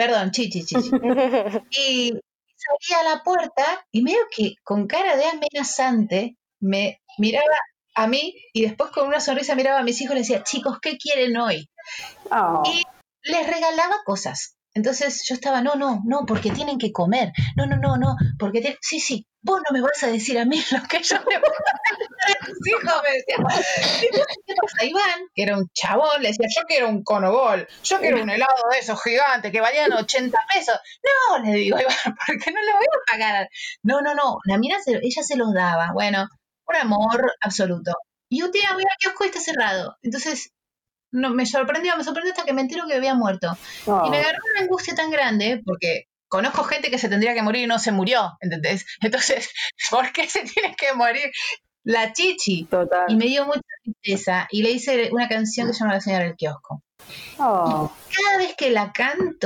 Y salía a la puerta y medio que con cara de amenazante me miraba a mí y después con una sonrisa miraba a mis hijos y les decía, chicos, ¿qué quieren hoy? Oh. Y les regalaba cosas. Entonces yo estaba, no, porque tienen que comer. No, porque sí, vos no me vas a decir a mí lo que yo le voy a decir a tus hijos, me decía. Entonces, ¿qué pasa? Iván, que era un chabón, le decía, yo quiero un conogol, yo quiero un helado de esos gigantes que valían 80 pesos. No, le digo, Iván, porque no le voy a pagar. No, la mina, ella se los daba. Bueno, un amor absoluto. Y un día voy al kiosco y está cerrado. Entonces, no, me sorprendió hasta que me entero que había muerto. Y me agarró una angustia tan grande, porque conozco gente que se tendría que morir y no se murió, ¿entendés? Entonces, ¿por qué se tiene que morir la Chichi? Total. Y me dio mucha tristeza, y le hice una canción que se llama La señora del kiosco. Oh. Y cada vez que la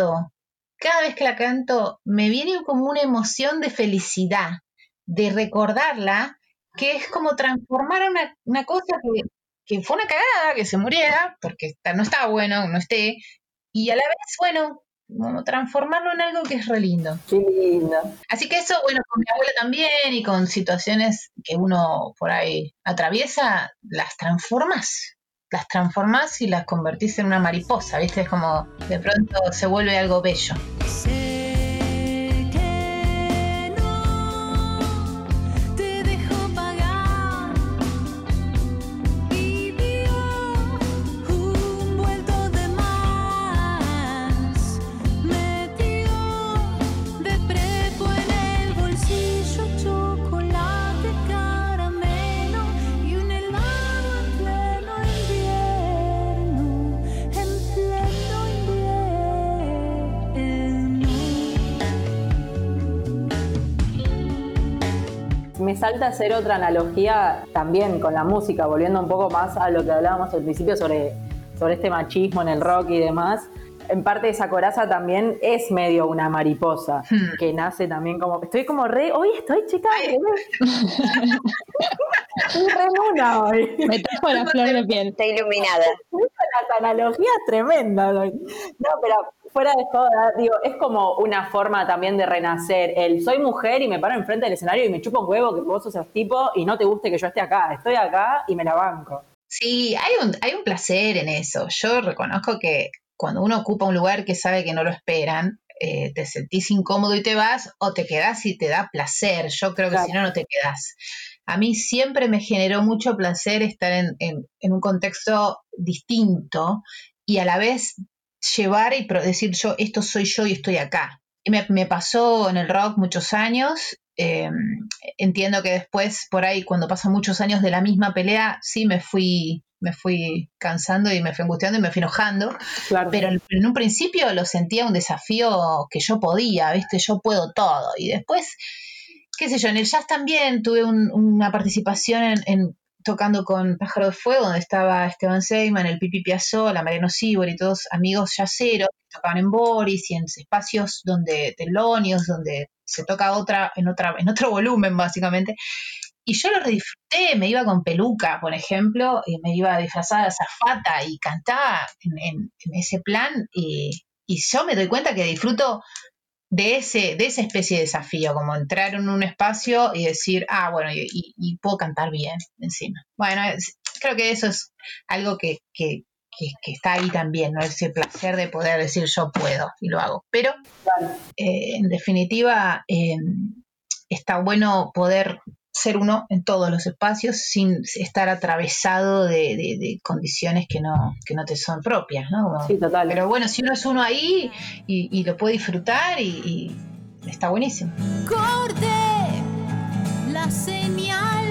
canto, me viene como una emoción de felicidad, de recordarla, que es como transformar una cosa que fue una cagada, que se muriera, porque no estaba bueno, no esté, y a la vez, bueno, como transformarlo en algo que es re lindo. Qué lindo. Así que eso, bueno, con mi abuela también y con situaciones que uno por ahí atraviesa, las transformas y las convertís en una mariposa, ¿viste? Es como de pronto se vuelve algo bello. Chocolate, caramelo y un Me salta hacer otra analogía también con la música, volviendo un poco más a lo que hablábamos al principio sobre este machismo en el rock y demás. En parte esa coraza también es medio una mariposa, que nace también como... Estoy como hoy estoy, chicas, estoy re mona hoy. Metáfora flor de piel. Está iluminada. Las analogías tremendas hoy. No, pero fuera de joda, digo, es como una forma también de renacer. Soy mujer y me paro enfrente del escenario y me chupo un huevo que vos sos tipo y no te guste que yo esté acá. Estoy acá y me la banco. Sí, hay un placer en eso. Yo reconozco que cuando uno ocupa un lugar que sabe que no lo esperan, te sentís incómodo y te vas, o te quedás y te da placer. Yo creo que Claro. si no, no te quedás. A mí siempre me generó mucho placer estar en un contexto distinto y a la vez llevar y decir esto soy yo y estoy acá. Y me pasó en el rock muchos años. Entiendo que después, por ahí, cuando pasan muchos años de la misma pelea, sí me fui cansando y me fui angustiando y me fui enojando. Claro. Pero en un principio lo sentía un desafío que yo podía, ¿viste? Yo puedo todo. Y después, qué sé yo, en el jazz también tuve una participación en tocando con Pájaro de Fuego, donde estaba Esteban Seyman, el Pipi Piazzolla, Mariano Sibori, todos amigos jazzeros que tocaban en Boris y en espacios donde telonios, donde se toca en otro volumen básicamente. Y yo lo disfruté, me iba con peluca, por ejemplo, y me iba disfrazada de azafata y cantaba en ese plan y yo me doy cuenta que disfruto de esa especie de desafío, como entrar en un espacio y decir, bueno, y puedo cantar bien encima. Bueno, creo que eso es algo que está ahí también, ¿no? Ese placer de poder decir yo puedo y lo hago. Pero, en definitiva, está bueno poder ser uno en todos los espacios sin estar atravesado de condiciones que no te son propias, ¿no? Como, Sí, total. pero bueno, si uno es uno ahí y lo puede disfrutar y está buenísimo. Corte la señal,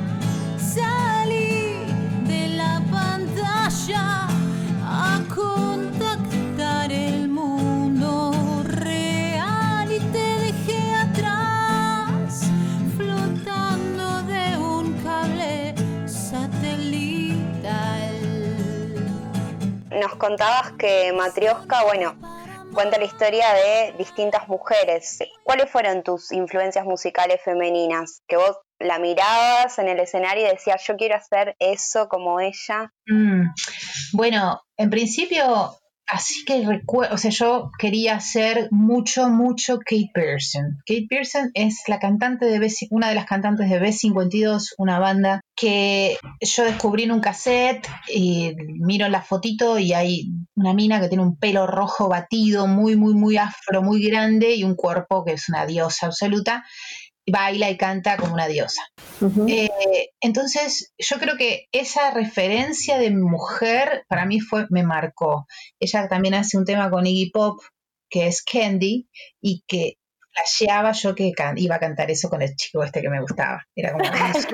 salí de la pantalla a contactar el mundo real y te dejé atrás, flotando de un cable satelital. Nos contabas que Matrioska, cuenta la historia de distintas mujeres. ¿Cuáles fueron tus influencias musicales femeninas? Que vos la mirabas en el escenario y decías, yo quiero hacer eso como ella. Bueno, en principio, así que recuerdo, o sea, yo quería hacer mucho Kate Pearson. Kate Pearson es la cantante una de las cantantes de B52, una banda que yo descubrí en un cassette y miro la fotito y hay una mina que tiene un pelo rojo batido, muy afro, muy grande y un cuerpo que es una diosa absoluta. Baila y canta como una diosa. Uh-huh. Entonces yo creo que esa referencia de mujer para mí me marcó. Ella también hace un tema con Iggy Pop que es Candy y que flasheaba yo que iba a cantar eso con el chico este que me gustaba. Era como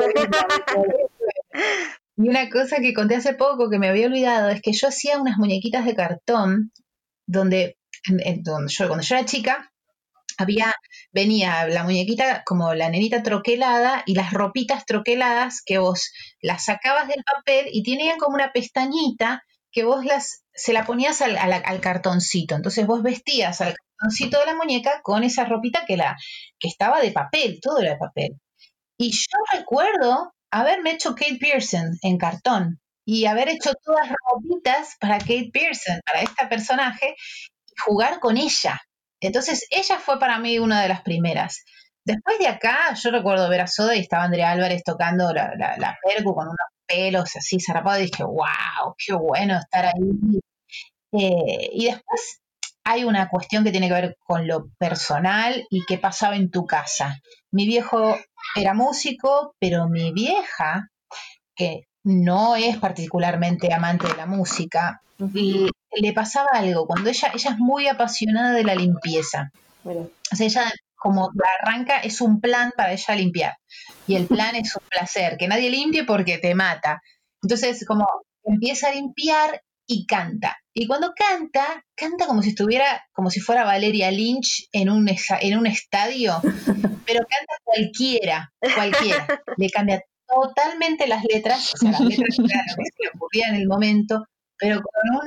y una cosa que conté hace poco que me había olvidado es que yo hacía unas muñequitas de cartón donde yo cuando yo era chica venía la muñequita como la nenita troquelada y las ropitas troqueladas que vos las sacabas del papel y tenían como una pestañita que vos se la ponías al cartoncito. Entonces vos vestías al cartoncito de la muñeca con esa ropita que estaba de papel, todo era de papel. Y yo recuerdo haberme hecho Kate Pearson en cartón y haber hecho todas ropitas para Kate Pearson, para esta personaje, y jugar con ella. Entonces ella fue para mí una de las primeras. Después de acá, yo recuerdo ver a Soda y estaba Andrea Álvarez tocando la percu con unos pelos así zarpados y dije, wow, qué bueno estar ahí. Y después hay una cuestión que tiene que ver con lo personal y qué pasaba en tu casa. Mi viejo era músico, pero mi vieja, que no es particularmente amante de la música, le pasaba algo. Cuando ella es muy apasionada de la limpieza. Bueno. O sea, ella como la arranca, es un plan para ella limpiar. Y el plan es un placer, que nadie limpie porque te mata. Entonces, como empieza a limpiar y canta. Y cuando canta como si fuera Valeria Lynch en un estadio, pero canta cualquiera. Le cambia totalmente las letras, o sea, las letras eran lo que se le ocurría en el momento, pero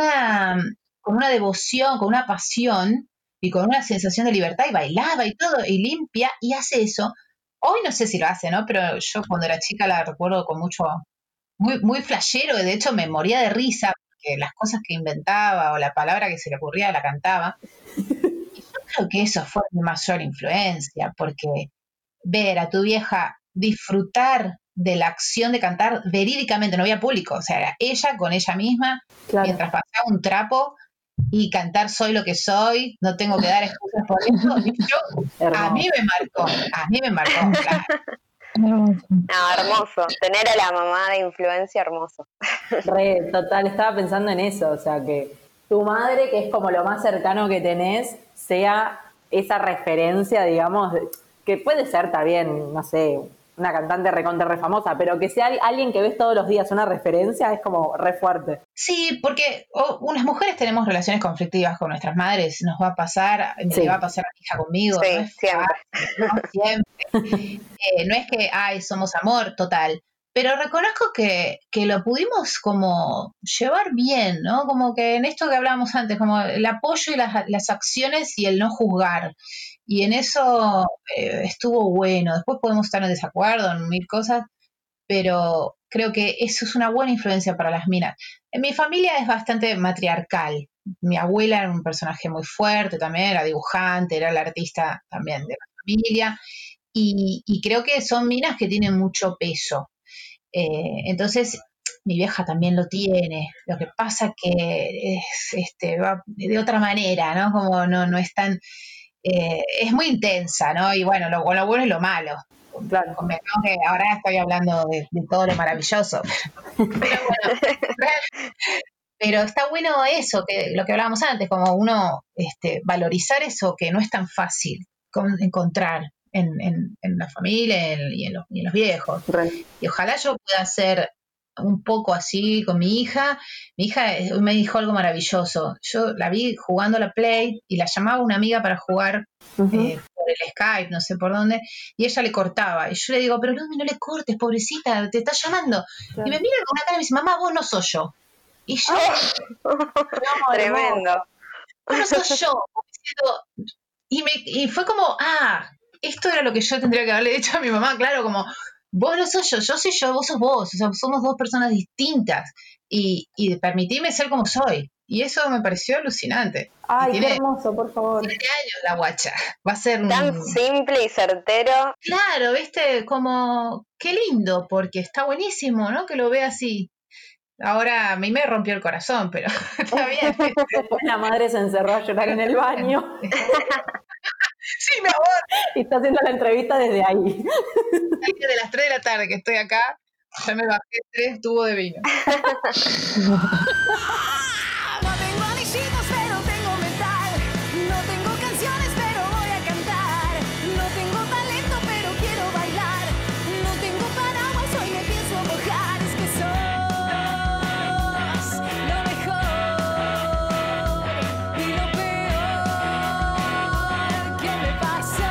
con una devoción, con una pasión y con una sensación de libertad, y bailaba y todo, y limpia, y hace eso. Hoy no sé si lo hace, ¿no? Pero yo cuando era chica la recuerdo con muy, muy flashero, y de hecho me moría de risa, porque las cosas que inventaba o la palabra que se le ocurría la cantaba. Y yo creo que eso fue mi mayor influencia, porque ver a tu vieja disfrutar de la acción de cantar verídicamente, no había público, o sea, era ella con ella misma, Claro. mientras pasaba un trapo, y cantar Soy lo que soy, no tengo que dar excusas por eso, y a mí me marcó, claro. Hermoso. No, hermoso. Tener a la mamá de influencia, hermoso. Re, total, estaba pensando en eso, o sea, que tu madre, que es como lo más cercano que tenés, sea esa referencia, digamos, que puede ser también, no sé, una cantante recontra re famosa, pero que sea alguien que ves todos los días una referencia es como re fuerte. Sí, porque unas mujeres tenemos relaciones conflictivas con nuestras madres, nos va a pasar, Sí. le va a pasar a mi hija conmigo, Sí, no es siempre. fácil, ¿no? Siempre. No es que, somos amor total, pero reconozco que lo pudimos como llevar bien, ¿no? Como que en esto que hablábamos antes, como el apoyo y las acciones y el no juzgar. Y en eso estuvo bueno. Después podemos estar en desacuerdo en mil cosas, pero creo que eso es una buena influencia para las minas. En mi familia es bastante matriarcal. Mi abuela era un personaje muy fuerte también, era dibujante, era la artista también de la familia, y creo que son minas que tienen mucho peso. Entonces, mi vieja también lo tiene. Lo que pasa que va de otra manera, ¿no? Como no es tan... es muy intensa, ¿no? Y bueno, lo bueno y lo malo. Claro. Convengamos que ahora estoy hablando de todo lo maravilloso. Pero bueno, pero está bueno eso, que lo que hablábamos antes, como uno valorizar eso que no es tan fácil encontrar en la familia y en los viejos. Re. Y ojalá yo pueda ser un poco así con mi hija. Mi hija hoy me dijo algo maravilloso. Yo la vi jugando a la Play y la llamaba una amiga para jugar por el Skype, no sé por dónde, y ella le cortaba. Y yo le digo, pero no le cortes, pobrecita, te está llamando. Claro. Y me mira con una cara y me dice, mamá, vos no sos yo. Y yo, Tremendo. vos no sos yo. Y fue como, esto era lo que yo tendría que haberle dicho a mi mamá, claro, como, vos no sos yo soy yo, vos sos vos, o sea, somos dos personas distintas, y permitirme ser como soy. Y eso me pareció alucinante. Ay, Y qué tiene hermoso, por favor. 7 años la guacha. Va a ser Tan simple y certero. Claro, viste, como, qué lindo, porque está buenísimo, ¿no? Que lo vea así. Ahora a mí me rompió el corazón, pero está bien. Después la madre se encerró a llorar en el baño Sí, mi amor. y está haciendo la entrevista desde ahí. De las 3 de la tarde que estoy acá, ya me bajé 3 tubos de vino. No tengo adicciones, pero tengo mental. No tengo canciones, pero voy a cantar. No tengo talento, pero quiero bailar. No tengo paraguas, hoy me pienso mojar. Es que sos lo mejor y lo peor que me pasa.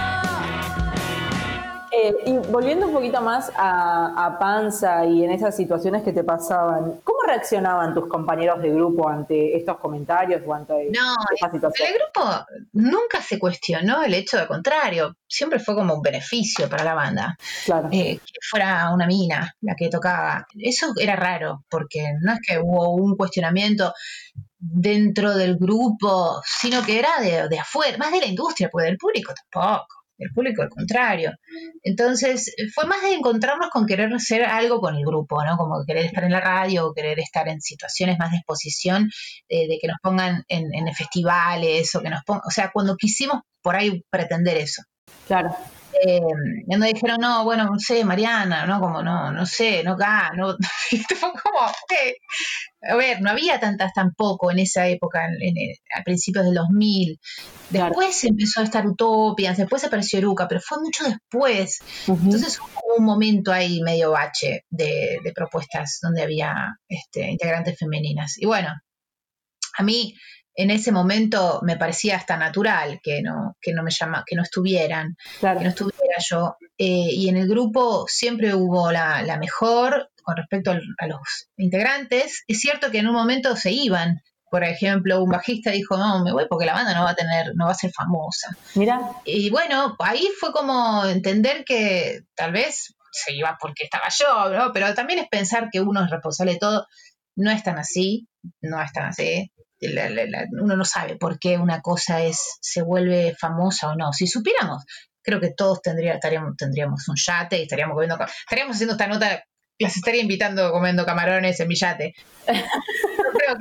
Y volviendo un poquito más a Panza y en esas situaciones que te pasaban, ¿cómo reaccionaban tus compañeros de grupo ante estos comentarios o ante esta situación? El grupo nunca se cuestionó el hecho de contrario, siempre fue como un beneficio para la banda. Claro. Que fuera una mina la que tocaba. Eso era raro, porque no es que hubo un cuestionamiento dentro del grupo, sino que era de afuera, más de la industria, porque del público tampoco. El público al contrario. Entonces fue más de encontrarnos con querer hacer algo con el grupo, ¿no? Como querer estar en la radio, querer estar en situaciones más de exposición, de que nos pongan en festivales, o que nos pongan, o sea, cuando quisimos por ahí pretender eso. Claro. Donde dijeron, no, bueno, no sé, Mariana, ¿no? Como no sé, no. Fue como, a ver, no había tantas tampoco en esa época, a principios del 2000. Después Claro. empezó a estar Utopians, después apareció Eruca, pero fue mucho después. Entonces hubo un momento ahí medio bache de propuestas donde había integrantes femeninas. Y bueno, A mí en ese momento me parecía hasta natural que no que no estuvieran, Claro. que no estuviera yo. Y en el grupo siempre hubo la mejor con respecto a los integrantes. Es cierto que en un momento se iban. Por ejemplo, un bajista dijo, no, me voy porque la banda no va a ser famosa. Mira, Y bueno, ahí fue como entender que tal vez se iba porque estaba yo, ¿no? Pero también es pensar que uno es responsable de todo. No es tan así, no es tan así. Uno no sabe por qué una cosa se vuelve famosa o no. Si supiéramos, creo que todos tendríamos un yate y estaríamos haciendo esta nota, las estaría invitando comiendo camarones en mi yate. Yo creo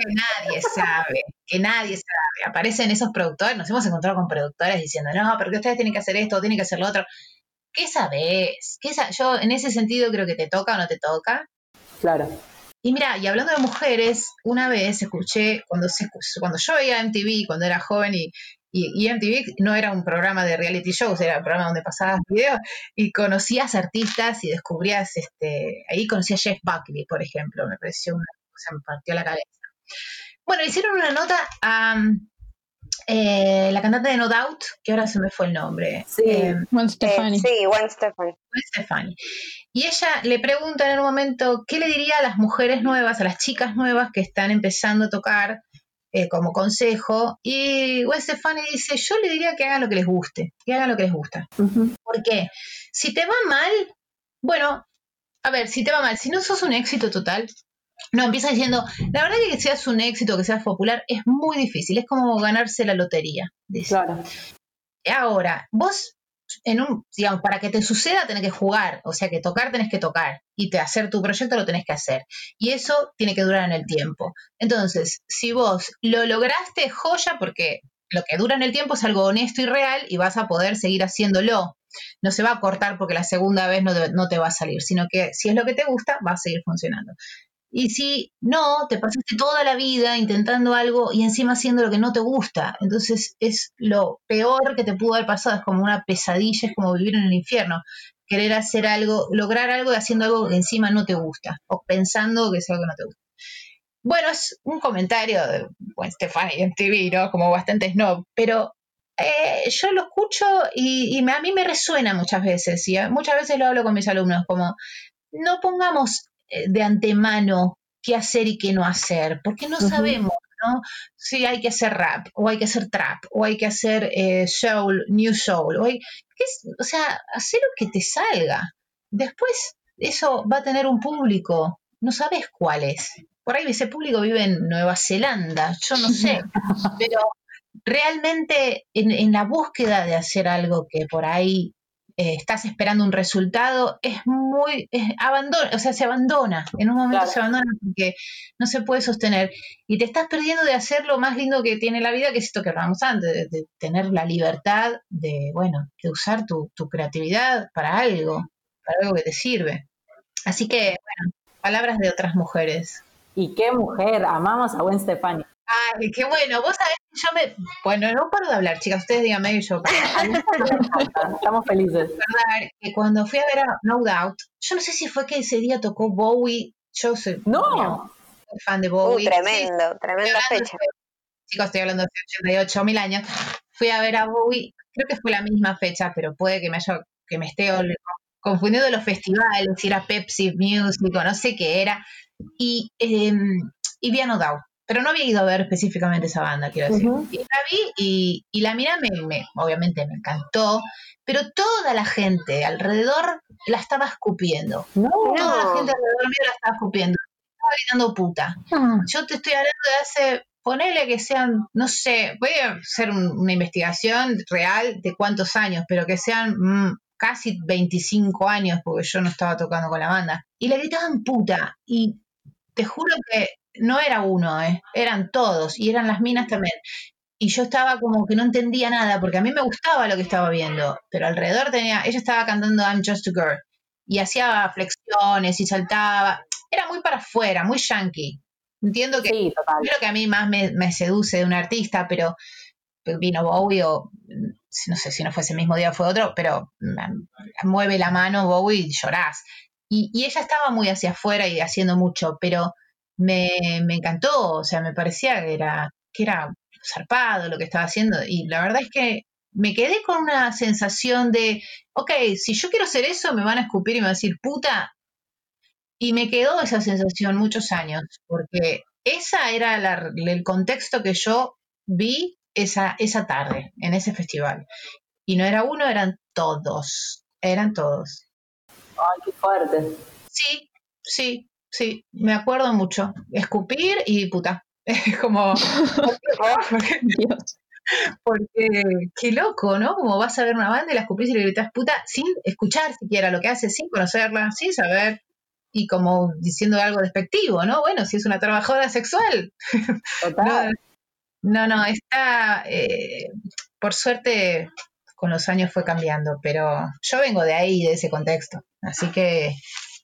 que nadie sabe. Aparecen esos productores, nos hemos encontrado con productores diciendo, no, pero que ustedes tienen que hacer esto, tienen que hacer lo otro. ¿Qué sabés? Yo en ese sentido creo que te toca o no te toca. claro. Y mira, y hablando de mujeres, una vez escuché, cuando yo veía MTV, cuando era joven, y MTV no era un programa de reality shows, era un programa donde pasabas videos, y conocías artistas y descubrías, ahí conocí a Jeff Buckley, por ejemplo, me pareció una cosa, me partió la cabeza. Bueno, hicieron una nota a la cantante de No Doubt, que ahora se me fue el nombre. Sí. Gwen Stefani. Sí, Gwen Stefani. Gwen Stefani. Y ella le pregunta en un momento qué le diría a las mujeres nuevas, a las chicas nuevas que están empezando a tocar como consejo. Y Gwen Stefani dice, yo le diría que hagan lo que les guste, que hagan lo que les gusta. Ujú. Porque si te va mal, bueno, a ver, si te va mal, si no sos un éxito total, no, empieza diciendo, la verdad que seas un éxito, que seas popular, es muy difícil, es como ganarse la lotería, dice. Claro. Ahora, vos, digamos, para que te suceda tenés que jugar, o sea que tocar tenés que tocar, y hacer tu proyecto lo tenés que hacer, y eso tiene que durar en el tiempo. Entonces, si vos lo lograste, joya, porque lo que dura en el tiempo es algo honesto y real, y vas a poder seguir haciéndolo. No se va a cortar porque la segunda vez no te va a salir, sino que si es lo que te gusta, va a seguir funcionando. Y si no, te pasaste toda la vida intentando algo y encima haciendo lo que no te gusta. Entonces es lo peor que te pudo haber pasado. Es como una pesadilla, es como vivir en el infierno. Querer hacer algo, lograr algo y haciendo algo que encima no te gusta. O pensando que es algo que no te gusta. Bueno, es un comentario de Stefani en TV, ¿no? Como bastante snob. Pero yo lo escucho y a mí me resuena muchas veces. Y muchas veces lo hablo con mis alumnos. Como, no pongamos de antemano qué hacer y qué no hacer, porque no sabemos, ¿no? Si hay que hacer rap, o hay que hacer trap, o hay que hacer soul, new soul, o sea, hacer lo que te salga. Después eso va a tener un público, no sabes cuál es. Por ahí ese público vive en Nueva Zelanda, yo no sé, pero realmente en la búsqueda de hacer algo que por ahí estás esperando un resultado, abandona, o sea, se abandona, en un momento Claro. se abandona porque no se puede sostener y te estás perdiendo de hacer lo más lindo que tiene la vida, que es esto que hablábamos antes, de tener la libertad de usar tu creatividad para algo que te sirve. Así que, bueno, palabras de otras mujeres. Y qué mujer, amamos a Gwen Stefani. Ay, qué bueno, vos sabés, bueno, no paro de hablar, chicas, ustedes díganme y yo Estamos felices. recordar que cuando fui a ver a No Doubt, yo no sé si fue que ese día tocó Bowie, yo soy No, fan de Bowie. Tremenda fecha. Chicos, estoy hablando de 88.000 años. Fui a ver a Bowie, creo que fue la misma fecha, pero puede que me esté confundiendo los festivales, si era Pepsi Music o no sé qué era, y vi a No Doubt. Pero no había ido a ver específicamente esa banda, quiero decir. Y la vi y la mina obviamente me encantó, pero toda la gente alrededor la estaba escupiendo. no. Toda la gente alrededor mío la estaba escupiendo. Estaba gritando puta. Yo te estoy hablando de ponele que sean, no sé, voy a hacer una investigación real de cuántos años, pero que sean casi 25 años, porque yo no estaba tocando con la banda. Y le gritaban puta. Y te juro que no era uno, eran todos, y eran las minas también. Y yo estaba como que no entendía nada, porque a mí me gustaba lo que estaba viendo, pero alrededor ella estaba cantando I'm Just a Girl, y hacía flexiones y saltaba, era muy para afuera, muy yankee. Entiendo que Sí, total. es lo que a mí más me seduce de un artista, pero vino Bowie o no sé si no fue ese mismo día o fue otro, pero mueve la mano Bowie y llorás. Y ella estaba muy hacia afuera y haciendo mucho, pero me encantó, o sea, me parecía que era que era zarpado lo que estaba haciendo, y la verdad es que me quedé con una sensación de, ok, si yo quiero hacer eso, me van a escupir y me van a decir puta, y me quedó esa sensación muchos años, porque esa era el contexto que yo vi esa tarde, en ese festival. Y no era uno, eran todos. Ay, qué fuerte. Sí, me acuerdo mucho. Escupir y puta. Es como... Dios. Porque qué loco, ¿no? Como vas a ver una banda y la escupís y le gritas puta sin escuchar siquiera lo que hace, sin conocerla, sin saber, y como diciendo algo despectivo, ¿no? Bueno, si es una trabajadora sexual. Total. No, está, por suerte, con los años fue cambiando, pero yo vengo de ahí, de ese contexto, así que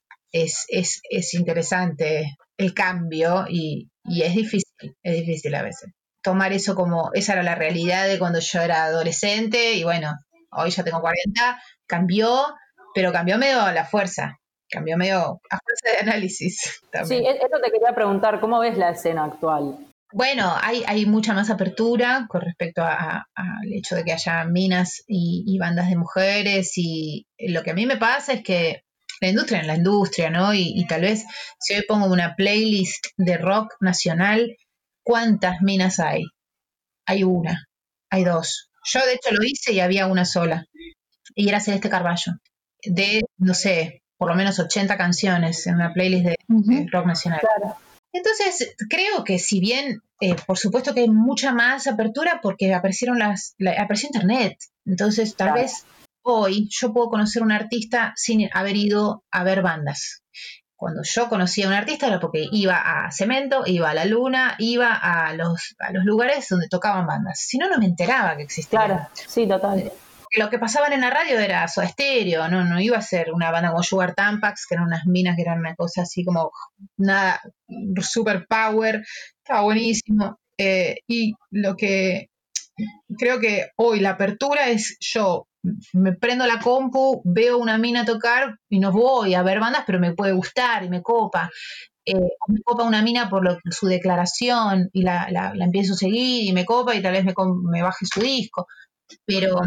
es interesante el cambio y es difícil a veces. Tomar eso como, esa era la realidad de cuando yo era adolescente y bueno, hoy ya tengo 40, cambió, pero cambió medio a la fuerza, cambió medio a fuerza de análisis también. Sí, eso te quería preguntar, ¿cómo ves la escena actual? Bueno, hay mucha más apertura con respecto al hecho de que haya minas y bandas de mujeres, y lo que a mí me pasa es que la industria, ¿no? Y tal vez si hoy pongo una playlist de rock nacional, ¿cuántas minas hay? Hay una, hay dos. Yo de hecho lo hice y había una sola, y era Celeste Carballo, de, no sé, por lo menos 80 canciones en una playlist de rock nacional. Claro. Entonces, creo que si bien, por supuesto que hay mucha más apertura porque apareció Internet, entonces tal Claro. vez hoy yo puedo conocer a un artista sin haber ido a ver bandas. Cuando yo conocía a un artista era porque iba a Cemento, iba a La Luna, iba a los lugares donde tocaban bandas. Si no, no me enteraba que existía. Claro, sí, total. Lo que pasaban en la radio era Soda Stereo, no iba a ser una banda como Sugar Tampax, que eran unas minas que eran una cosa así como nada, super power, estaba buenísimo. Y lo que creo que hoy la apertura es yo me prendo la compu, veo una mina tocar y no voy a ver bandas, pero me puede gustar y me copa. Me copa una mina por su declaración y la empiezo a seguir y me copa y tal vez me baje su disco. Pero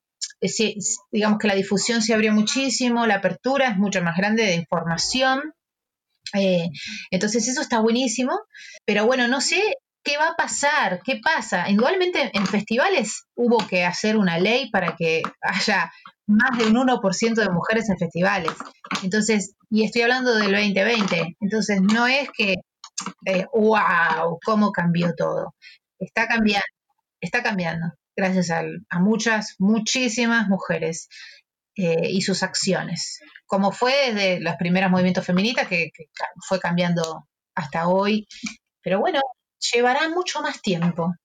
digamos que la difusión se abrió muchísimo, la apertura es mucho más grande de información, entonces eso está buenísimo, pero bueno, no sé qué va a pasar, qué pasa. Indudablemente en festivales hubo que hacer una ley para que haya más de un 1% de mujeres en festivales, entonces, y estoy hablando del 2020, entonces no es que, wow, cómo cambió todo, está cambiando gracias a muchísimas mujeres y sus acciones, como fue desde los primeros movimientos feministas que fue cambiando hasta hoy, pero bueno, llevará mucho más tiempo.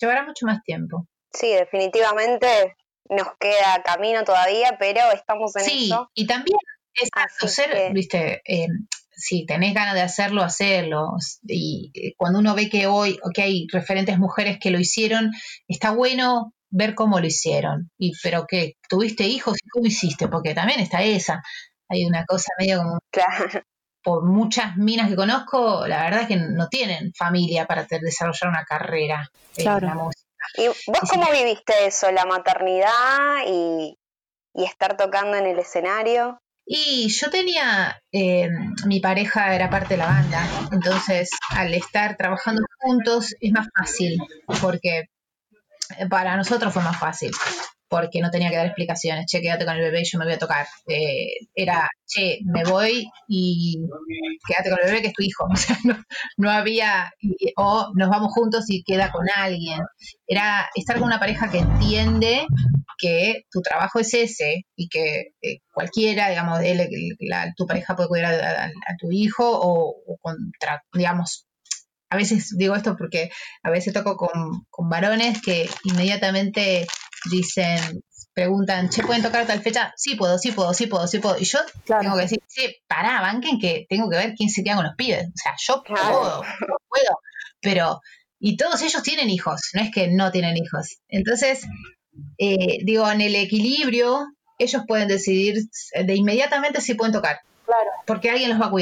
Sí, definitivamente nos queda camino todavía, pero estamos en Sí, eso. y también exacto, Así que... viste, si tenés ganas de hacerlo, hacerlo. Y cuando uno ve que hoy que hay referentes mujeres que lo hicieron, está bueno ver cómo lo hicieron. Pero que tuviste hijos y cómo hiciste, porque también está esa. Hay una cosa medio como, Claro. por muchas minas que conozco, la verdad es que no tienen familia para desarrollar una carrera en la música. ¿Y vos cómo viviste eso, la maternidad y estar tocando en el escenario? Y yo tenía, mi pareja era parte de la banda, entonces al estar trabajando juntos es más fácil, porque para nosotros fue más fácil, porque no tenía que dar explicaciones, che, quédate con el bebé y yo me voy a tocar. Era, che, me voy y quédate con el bebé que es tu hijo. O sea, no había, o nos vamos juntos y queda con alguien. Era estar con una pareja que entiende que tu trabajo es ese y que cualquiera, digamos, tu pareja puede cuidar a tu hijo o contra, digamos, a veces digo esto porque a veces toco con varones que inmediatamente preguntan, che, ¿pueden tocar tal fecha? Sí puedo. Y yo tengo que decir, che, pará, banquen que tengo que ver quién se queda con los pibes. O sea, yo puedo, pero, y todos ellos tienen hijos, no es que no tienen hijos. Entonces, digo, en el equilibrio, ellos pueden decidir de inmediatamente si pueden tocar. Claro. Porque alguien los va a cuidar.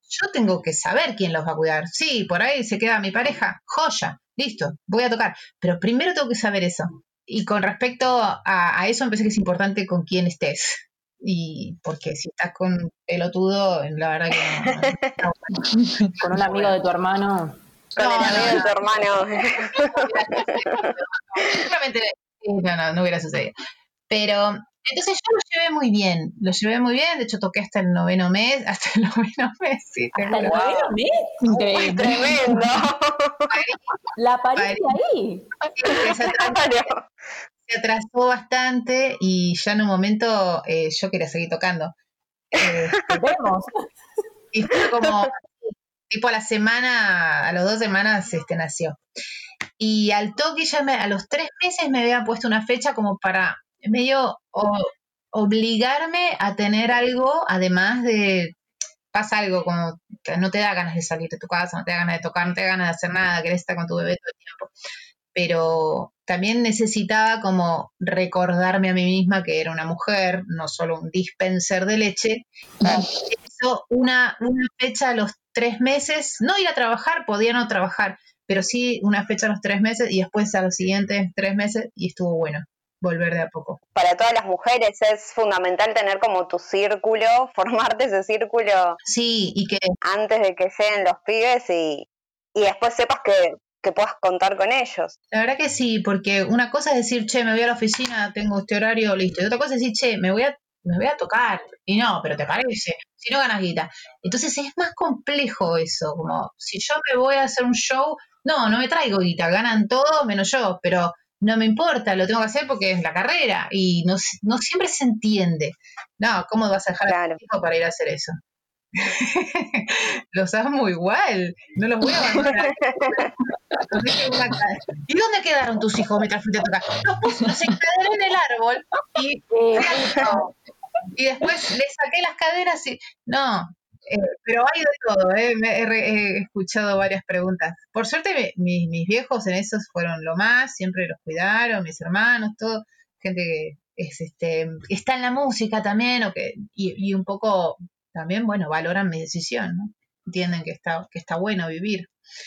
yo tengo que saber quién los va a cuidar. Sí, por ahí se queda mi pareja, joya, listo, voy a tocar. Pero primero tengo que saber eso. Y con respecto a eso, me parece que es importante con quién estés. Y porque si estás con pelotudo, la verdad que no. Con un amigo de tu hermano. Con el amigo de tu hermano. Seguramente, no hubiera sucedido. Pero entonces yo lo llevé muy bien, de hecho toqué hasta el noveno mes, sí, te ¿Hasta el juro. noveno mes? Increíble. Tremendo. ¿La pariste ahí? Se atrasó bastante y ya en un momento yo quería seguir tocando. Vemos. Y fue como, tipo a las 2 semanas nació. Y al toque a los 3 meses me había puesto una fecha como para medio obligarme a tener algo, además de, pasa algo como que no te da ganas de salir de tu casa, no te da ganas de tocar, no te da ganas de hacer nada, querés estar con tu bebé todo el tiempo. Pero también necesitaba como recordarme a mí misma que era una mujer, no solo un dispenser de leche. Eso, una fecha a los 3 meses, no ir a trabajar, podía no trabajar, pero sí una fecha a los 3 meses y después a los siguientes 3 meses y estuvo bueno volver de a poco. Para todas las mujeres es fundamental tener como tu círculo, formarte ese círculo. Sí, y que antes de que lleguen los pibes y después sepas que puedas contar con ellos. La verdad que sí, porque una cosa es decir, che, me voy a la oficina, tengo este horario, listo. Y otra cosa es decir, che, me voy a tocar. Y no, pero te parece, si no ganas guita. Entonces es más complejo eso, como si yo me voy a hacer un show, no me traigo guita, ganan todos menos yo, pero no me importa, lo tengo que hacer porque es la carrera y no siempre se entiende. No, ¿cómo vas a dejar a tu hijo para ir a hacer eso? Los amo igual, no los voy a abandonar. ¿Y dónde quedaron tus hijos mientras fuiste a tocar? Los encadené en el árbol y después le saqué las caderas y no, pero hay de todo, he escuchado varias preguntas. Por suerte mis viejos en esos fueron lo más, siempre los cuidaron, mis hermanos, todo, gente que está en la música también y un poco también, bueno, valoran mi decisión, ¿no? Entienden que está bueno vivir.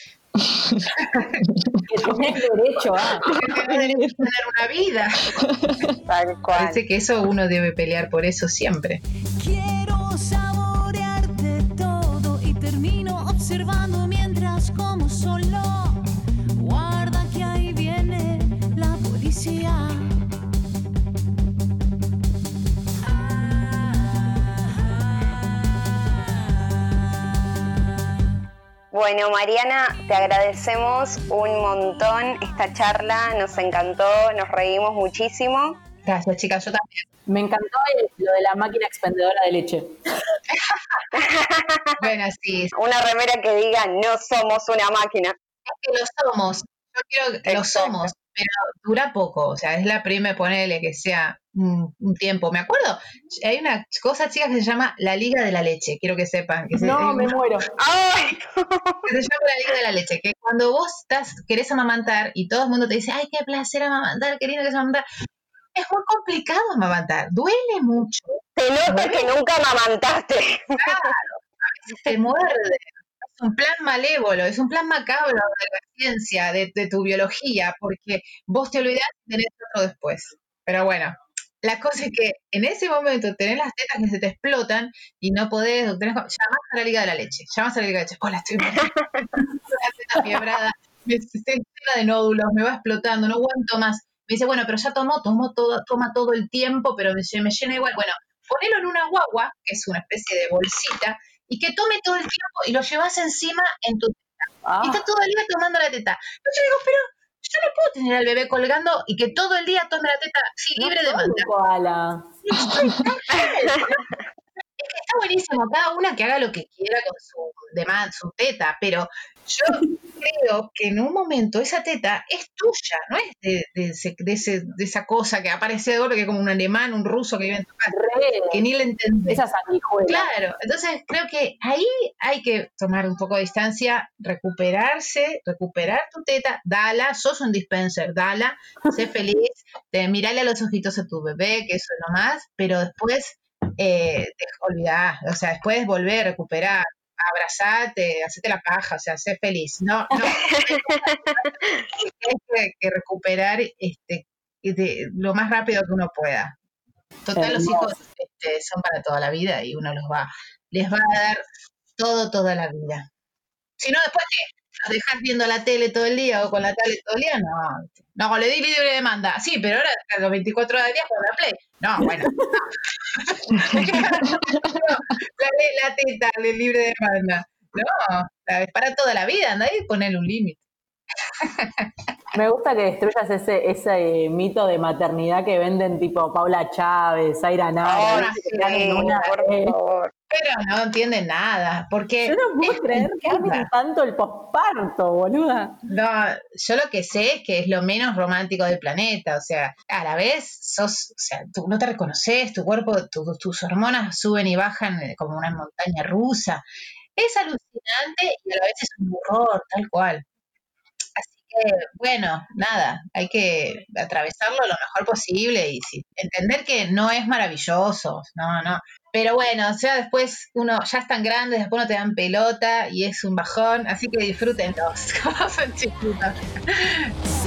Que tenés derecho a tener una vida. Tal cual. Parece que eso uno debe pelear por eso siempre. Quiero saborearte todo y termino observando mientras como solo. Guarda que ahí viene la policía. Bueno, Mariana, te agradecemos un montón esta charla, nos encantó, nos reímos muchísimo. Gracias, chicas, yo también. Me encantó lo de la máquina expendedora de leche. Bueno, sí, Una remera que diga, no somos una máquina. es que lo somos. Yo quiero que lo somos, pero dura poco. O sea, es la primera, ponele que sea un tiempo. Me acuerdo, hay una cosa, chicas, que se llama la Liga de la Leche. Quiero que sepan. No, me muero. ¡Ay! Que se llama la Liga de la Leche. Que cuando vos querés amamantar y todo el mundo te dice, ay, qué placer amamantar, qué lindo que es amamantar. Es muy complicado amamantar, duele mucho. Se nota que nunca amamantaste. Te muerde. Es un plan malévolo, es un plan macabro de la ciencia, de tu biología, porque vos te olvidás y tenés otro después. Pero bueno, la cosa es que en ese momento tenés las tetas que se te explotan y no podés, llamás a la Liga de la Leche, llamás a la Liga de la Leche, hola, estoy la teta fiebrada, estoy llena de nódulos, me va explotando, no aguanto más. Me dice, bueno, pero ya toma todo el tiempo, pero me llena igual. Bueno, ponelo en una guagua, que es una especie de bolsita, y que tome todo el tiempo y lo llevas encima en tu teta. Y está todo el día tomando la teta. Yo digo, pero yo no puedo tener al bebé colgando y que todo el día tome la teta, sí, libre de demanda. Koala. Está buenísimo, cada una que haga lo que quiera con su teta, pero yo creo que en un momento esa teta es tuya, no es de esa cosa que aparece ahora, que es como un alemán, un ruso que vive en tu casa, que ni le entendés. Esa sanguijuela. Claro, entonces creo que ahí hay que tomar un poco de distancia, recuperar tu teta, dala, sos un dispenser, dala, sé feliz, mirale a los ojitos a tu bebé, que eso es lo más, pero después olvidar, o sea, después volver a recuperar, abrazate, hacete la paja, o sea, sé feliz. No, tienes que recuperar lo más rápido que uno pueda. Total, los hijos son para toda la vida y uno les va a dar toda la vida. Si no, después los dejas viendo la tele todo el día o con la tablet todo el día, no, le di libre demanda. Sí, pero ahora los 24 horas del día juega la Play. No, bueno. La teta, el libre demanda. No, es para toda la vida, anda ahí y ponerle un límite. Me gusta que destruyas ese mito de maternidad que venden tipo Paula Chávez, Zaira Nara. Por favor. Pero no entienden nada, porque... Yo no puedo creer que amen tanto el posparto, boluda. No, yo lo que sé es que es lo menos romántico del planeta, o sea, a la vez tú no te reconoces, tu cuerpo, tus hormonas suben y bajan como una montaña rusa. Es alucinante y a la vez es un horror, tal cual. Así que, bueno, nada, hay que atravesarlo lo mejor posible y entender que no es maravilloso, no. Pero bueno, o sea, después uno ya es tan grande, después no te dan pelota y es un bajón, así que disfrútenlos, como son chiquitos.